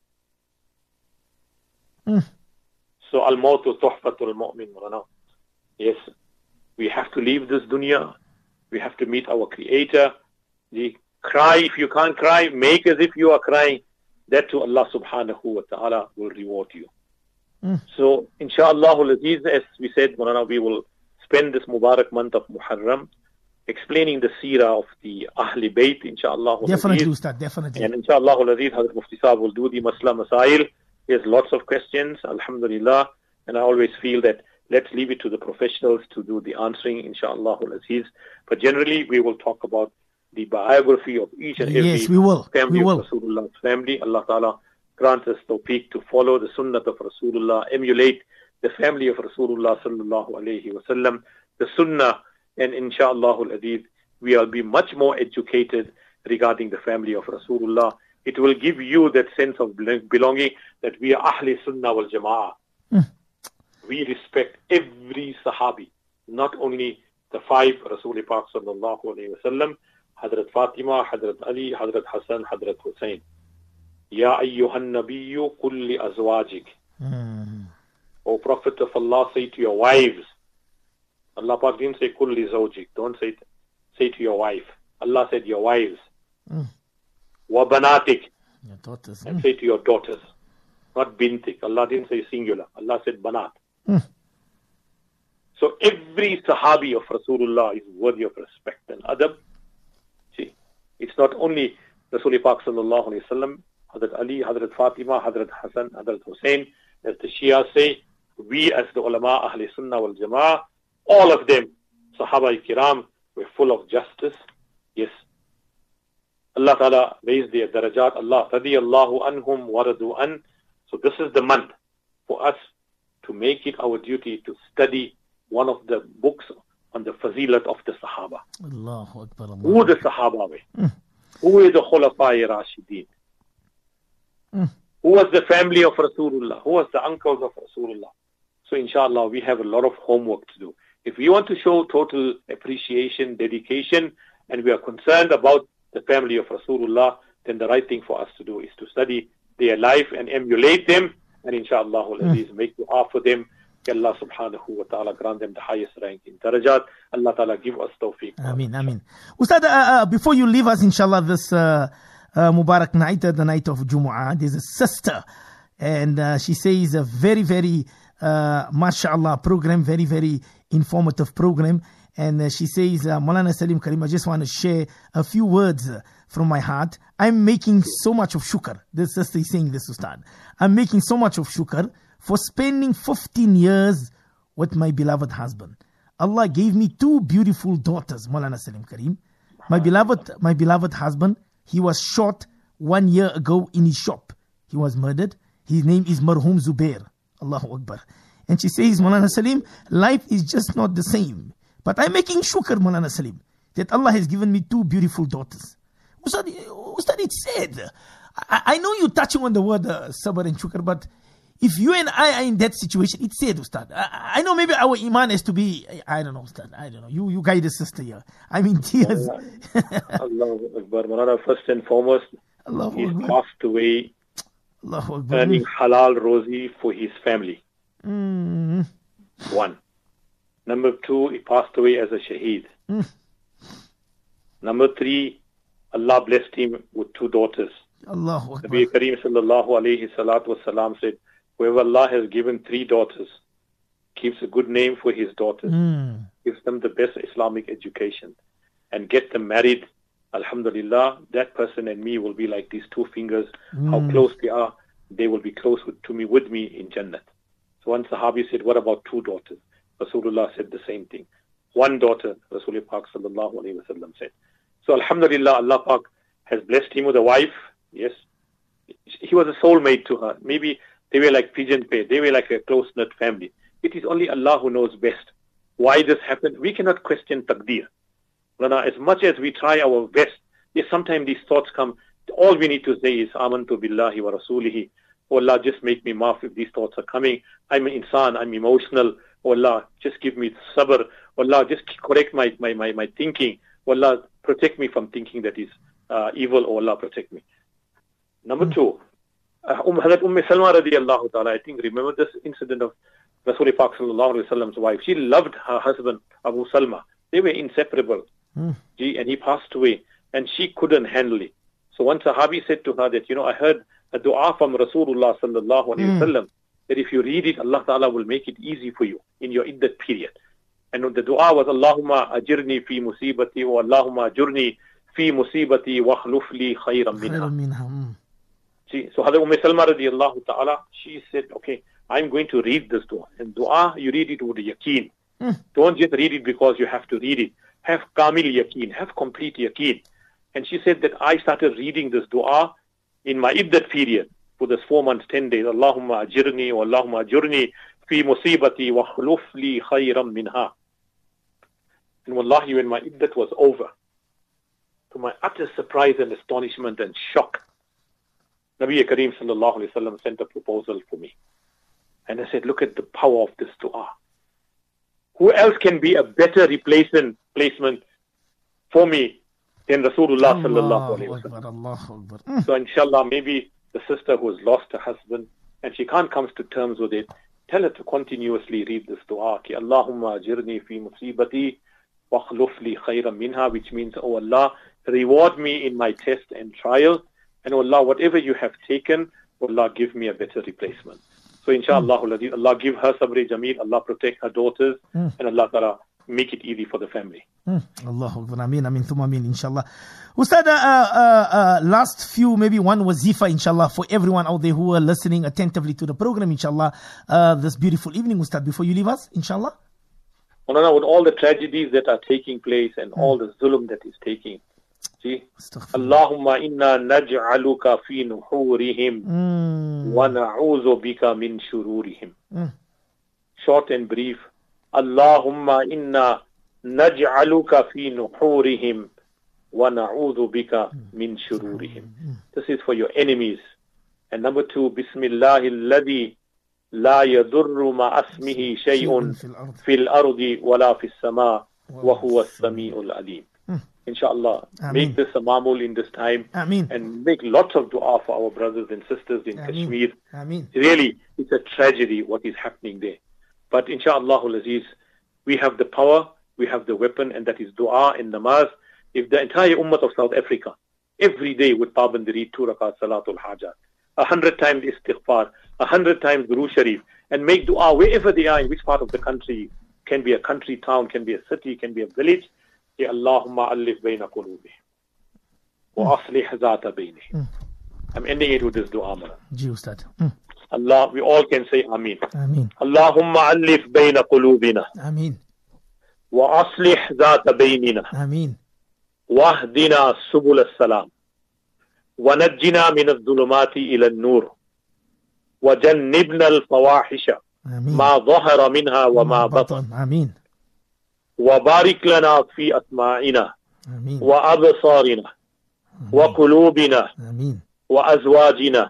Mm. So al-mautu tuhfatul mu'min. Yes, we have to leave this dunya. We have to meet our Creator. The cry, if you can't cry, make as if you are crying. That to Allah subhanahu wa ta'ala will reward you. Mm. So, inshaAllah, as we said, Mulana, we will spend this Mubarak month of Muharram explaining the seerah of the Ahli Bayt, inshaAllah. Definitely, Ustad, definitely. And inshaAllah, Hazrat Mufti Sahib will do the Masla Masail. There's lots of questions, alhamdulillah. And I always feel that let's leave it to the professionals to do the answering, inshaAllah. But generally, we will talk about the biography of each and every yes, we will. family we will. of Rasulullah's family. Allah Ta'ala grant us tawfiq to follow the sunnah of Rasulullah, emulate the family of Rasulullah sallallahu alayhi wa sallam, the sunnah, and inshaAllah al-aziz, we will be much more educated regarding the family of Rasulullah. It will give you that sense of belonging that we are Ahli Sunnah wal Jama'ah. Mm. We respect every Sahabi, not only the five Rasul Pak sallallahu alayhi wa sallam, Hazrat Fatima, Hazrat Ali, Hazrat Hassan, Hazrat Hussein. Ya ayyuhan nabiyyu kulli azwajik. Mm. O Prophet of Allah, say to your wives. Allah Pak didn't say kulli zawjik. Don't say say to your wife. Allah said your wives. Mm. Wa banatik. Your daughters. And Mm. say to your daughters. Not bintik. Allah didn't say singular. Allah said banat. Mm. So every Sahabi of Rasulullah is worthy of respect and adab. See, it's not only Rasul Pak sallallahu alayhi wa sallam, Hazrat Ali, Hazrat Fatima, Hazrat Hassan, Hazrat Hussein, as the Shia say, we as the ulama, Ahli Sunnah wal Jama'ah, all of them, Sahaba Kiram, were full of justice. Yes. Allah Ta'ala raised their darajat. Allah radiyallahu anhum wa radu an. So this is the month for us to make it our duty to study one of the books on the fazilat of the Sahaba. Allahu Akbar, Allah. Who the Sahaba were? Mm. Who is the Khulafai Rashidin? Mm. Who was the family of Rasulullah? Who was the uncles of Rasulullah? So inshallah, we have a lot of homework to do. If we want to show total appreciation, dedication, and we are concerned about the family of Rasulullah, then the right thing for us to do is to study their life and emulate them, and inshallah, mm. make dua for them. Allah subhanahu wa ta'ala grant them the highest rank in darajat. Allah ta'ala give us tawfiq. Ameen, ameen. Ustad, uh, uh, before you leave us, inshallah, this uh, uh, Mubarak night, uh, the night of Jumu'ah, there's a sister, and uh, she says a very, very, uh, mashallah program, very, very informative program. And uh, she says, uh, Maulana Salim Karim, I just want to share a few words uh, from my heart. I'm making so much of shukr. This sister is saying this, Ustad. I'm making so much of shukr for spending fifteen years with my beloved husband. Allah gave me two beautiful daughters, Maulana Salim Karim. My beloved, my beloved husband, he was shot one year ago in his shop. He was murdered. His name is Marhum Zubair. Allahu Akbar. And she says, Maulana Salim, life is just not the same. But I'm making shukr, Maulana Salim, that Allah has given me two beautiful daughters. Ustad, Ustad, it said, I, I know you're touching on the word uh, sabr and shukr, but if you and I are in that situation, it said, Ustad. I, I know maybe our iman has to be, I don't know, Ustad. I don't know. You you guide the sister here. I'm in tears. Allah Akbar. Maulana, first and foremost, Allahu he's Akbar. passed away Allahu Akbar. earning halal rozi for his family. Mm. One. Number two, he passed away as a shaheed. Mm. Number three, Allah blessed him with two daughters. Allahu Akbar. Nabi Kareem sallallahu alayhi salatu wasalam said, whoever Allah has given three daughters, keeps a good name for his daughters, Mm. gives them the best Islamic education, and get them married, alhamdulillah, that person and me will be like these two fingers. How Mm. close they are, they will be close with, to me, with me in Jannat. So one Sahabi said, what about two daughters? Rasulullah said the same thing. One daughter, Rasulullah Pak sallallahu alayhi wa sallam said. So alhamdulillah, Allah Pak has blessed him with a wife. Yes. He was a soulmate to her. Maybe they were like pigeon pair. They were like a close-knit family. It is only Allah who knows best why this happened. We cannot question taqdeer. As much as we try our best, yes, sometimes these thoughts come. All we need to say is, Amantu billahi wa rasulihi. Oh Allah, just make me maaf if these thoughts are coming. I'm an insan, I'm emotional. Oh Allah, just give me sabr. Oh Allah, just correct my, my, my, my thinking. Oh Allah, protect me from thinking that is uh, evil. Oh Allah, protect me. Number mm. two, uh, um, Hazrat Umm Salma radiallahu ta'ala, I think, remember this incident of Rasulullah Pak sallallahu alayhi wa sallam's wife. She loved her husband, Abu Salma. They were inseparable. Mm. She, and he passed away, and she couldn't handle it. So one Sahabi said to her that, you know, I heard a dua from Rasulullah sallallahu alayhi wa sallam, that if you read it, Allah Ta'ala will make it easy for you in your iddat period. And the dua was, Allahumma ajirni fi musibati wa Allahumma ajurni fi musibati wa khlufli khayran minha. See, so Hazrat Umm Salma radiallahu ta'ala, she said, okay, I'm going to read this dua. And dua, you read it with yaqeen. Mm. Don't just read it because you have to read it. Have kamil yaqeen, have complete yaqeen. And she said that I started reading this dua in my iddat period for this four months, ten days. Allahumma ajirni wa Allahumma ajurni fi musibati wa khulufli khayran minha. And wallahi, when my iddat was over, to my utter surprise and astonishment and shock, Nabi Kareem sallallahu alayhi wa sallam sent a proposal for me. And I said, look at the power of this dua. Who else can be a better replacement placement for me than Rasulullah sallallahu alayhi wa sallam? So inshallah, maybe the sister who has lost her husband and she can't come to terms with it, tell her to continuously read this dua. Ki Allahumma ajirni fi musibati wa khlufli khayran minha, which means, oh Allah, reward me in my test and trial. And oh Allah, whatever you have taken, oh Allah, give me a better replacement. So inshallah, mm. Allah give her sabri jameel, Allah protect her daughters, mm. and Allah Ta'ala make it easy for the family. Mm. Allahu Akbar, ameen, ameen, thumma ameen, inshallah. Ustad, uh, uh, uh, last few, maybe one wazifa, inshallah, for everyone out there who are listening attentively to the program, inshallah, uh, this beautiful evening, Ustad, before you leave us, inshallah. Oh, no, no, with all the tragedies that are taking place and mm. all the zulm that is taking, see, Allahumma inna naj'aluka fi nuhurihim mm. wa na'udhu bika min shururihim. Mm. Short and brief. Allahumma inna naj'aluka fi nuhurihim wa na'udhu bika min shururihim. Mm. This is for your enemies. And number two, Bismillahi alladhi la yadurru ma asmihi shay'un fil ardi wa la fis sama wa huwa as-sami'ul alim. Inshallah, Ameen. Make this a mamul in this time. Ameen. And make lots of dua for our brothers and sisters in Ameen. Kashmir. Ameen. Really, it's a tragedy what is happening there. But inshallah, Aziz, we have the power, we have the weapon, and that is dua and namaz. If the entire ummah of South Africa, every day would pabandi read two rakat salatul hajat, a hundred times istighfar, a hundred times Guru Sharif, and make dua wherever they are, in which part of the country, can be a country town, can be a city, can be a village. Allahumma alif bayna qulubihim wa aslih zata baynihim. I'm ending it with this dua, man. Ji Ustad. Mm. Allah, we all can say Ameen. Ameen. Allahumma alif bayna qulubina. Ameen. Wa aslih zata baynina. Ameen. Wahdina subul as-salam. Wa najjina min adh-dhulumati ila an-nur. Wa jannibna al-fawahisha. Ma dhahara minha wa ma batan. Ameen. وبارك لنا في أسماعنا وأبصارنا وقلوبنا وأزواجنا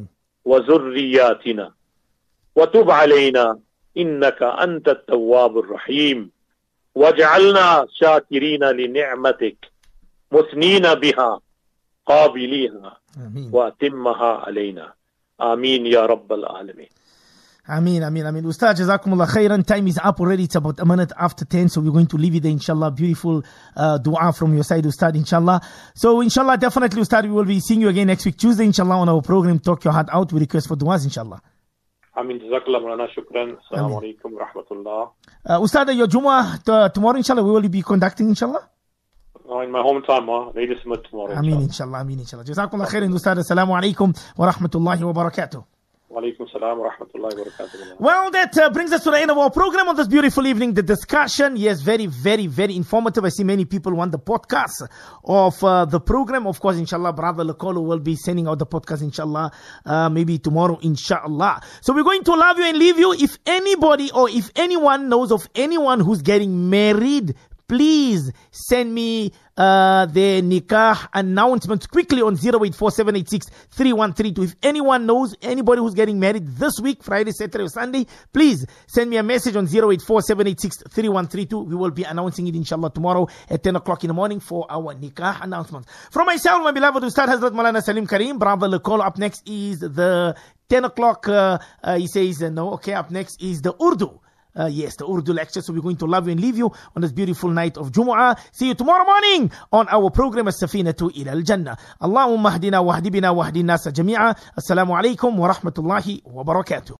وذرياتنا وتب علينا إنك أنت التواب الرحيم واجعلنا شاكرين لنعمتك مثنين بها قابليها وأتمها علينا Ameen ya Rabbal Alameen. Ameen, Ameen, Ameen. Ustad, Jazakumullah khairan. Time is up already. It's about a minute after ten, so we're going to leave you there, inshallah. Beautiful uh, dua from your side, Ustad, inshallah. So, inshallah, definitely, Ustad, we will be seeing you again next week, Tuesday, inshallah, on our program, Talk Your Heart Out. We request for duas, inshallah. Ameen. Jazakallah Mulana. Shukran. Assalamu alaikum wa rahmatullah. Uh, Ustad, your Jumu'ah uh, tomorrow, inshallah, we will be conducting, inshallah. Oh, in my hometown, ma. Ladies Summit tomorrow. Ameen, inshallah, Ameen, inshallah. Jazakumullah khairan, Ustad. Assalamu alaikum wa rahmatullahi wa barakatuh. Well, that uh, brings us to the end of our program on this beautiful evening. The discussion, yes, very, very, very informative. I see many people want the podcast of uh, the program. Of course, inshallah, Brother Lekolo will be sending out the podcast, inshallah, uh, maybe tomorrow, inshallah. So we're going to love you and leave you. If anybody or if anyone knows of anyone who's getting married, please send me uh, their nikah announcements quickly on zero eight four seven eight six three one three two. If anyone knows anybody who's getting married this week, Friday, Saturday or Sunday, please send me a message on zero eight four seven eight six three one three two. We will be announcing it, inshallah, tomorrow at ten o'clock in the morning for our nikah announcements. From myself, my beloved Ustad Hazrat Maulana Salim Kareem, Brother Lekolo. Up next is the ten o'clock, uh, uh, he says, uh, no, okay, up next is the Urdu. Uh, yes, the Urdu lecture. So we're going to love you and leave you on this beautiful night of Jumu'ah. See you tomorrow morning on our program As-Safinatu ila al-Jannah. Allahumma hdina wa hdibina wa hdin nasa jami'a. Assalamu alaikum wa rahmatullahi wa barakatuh.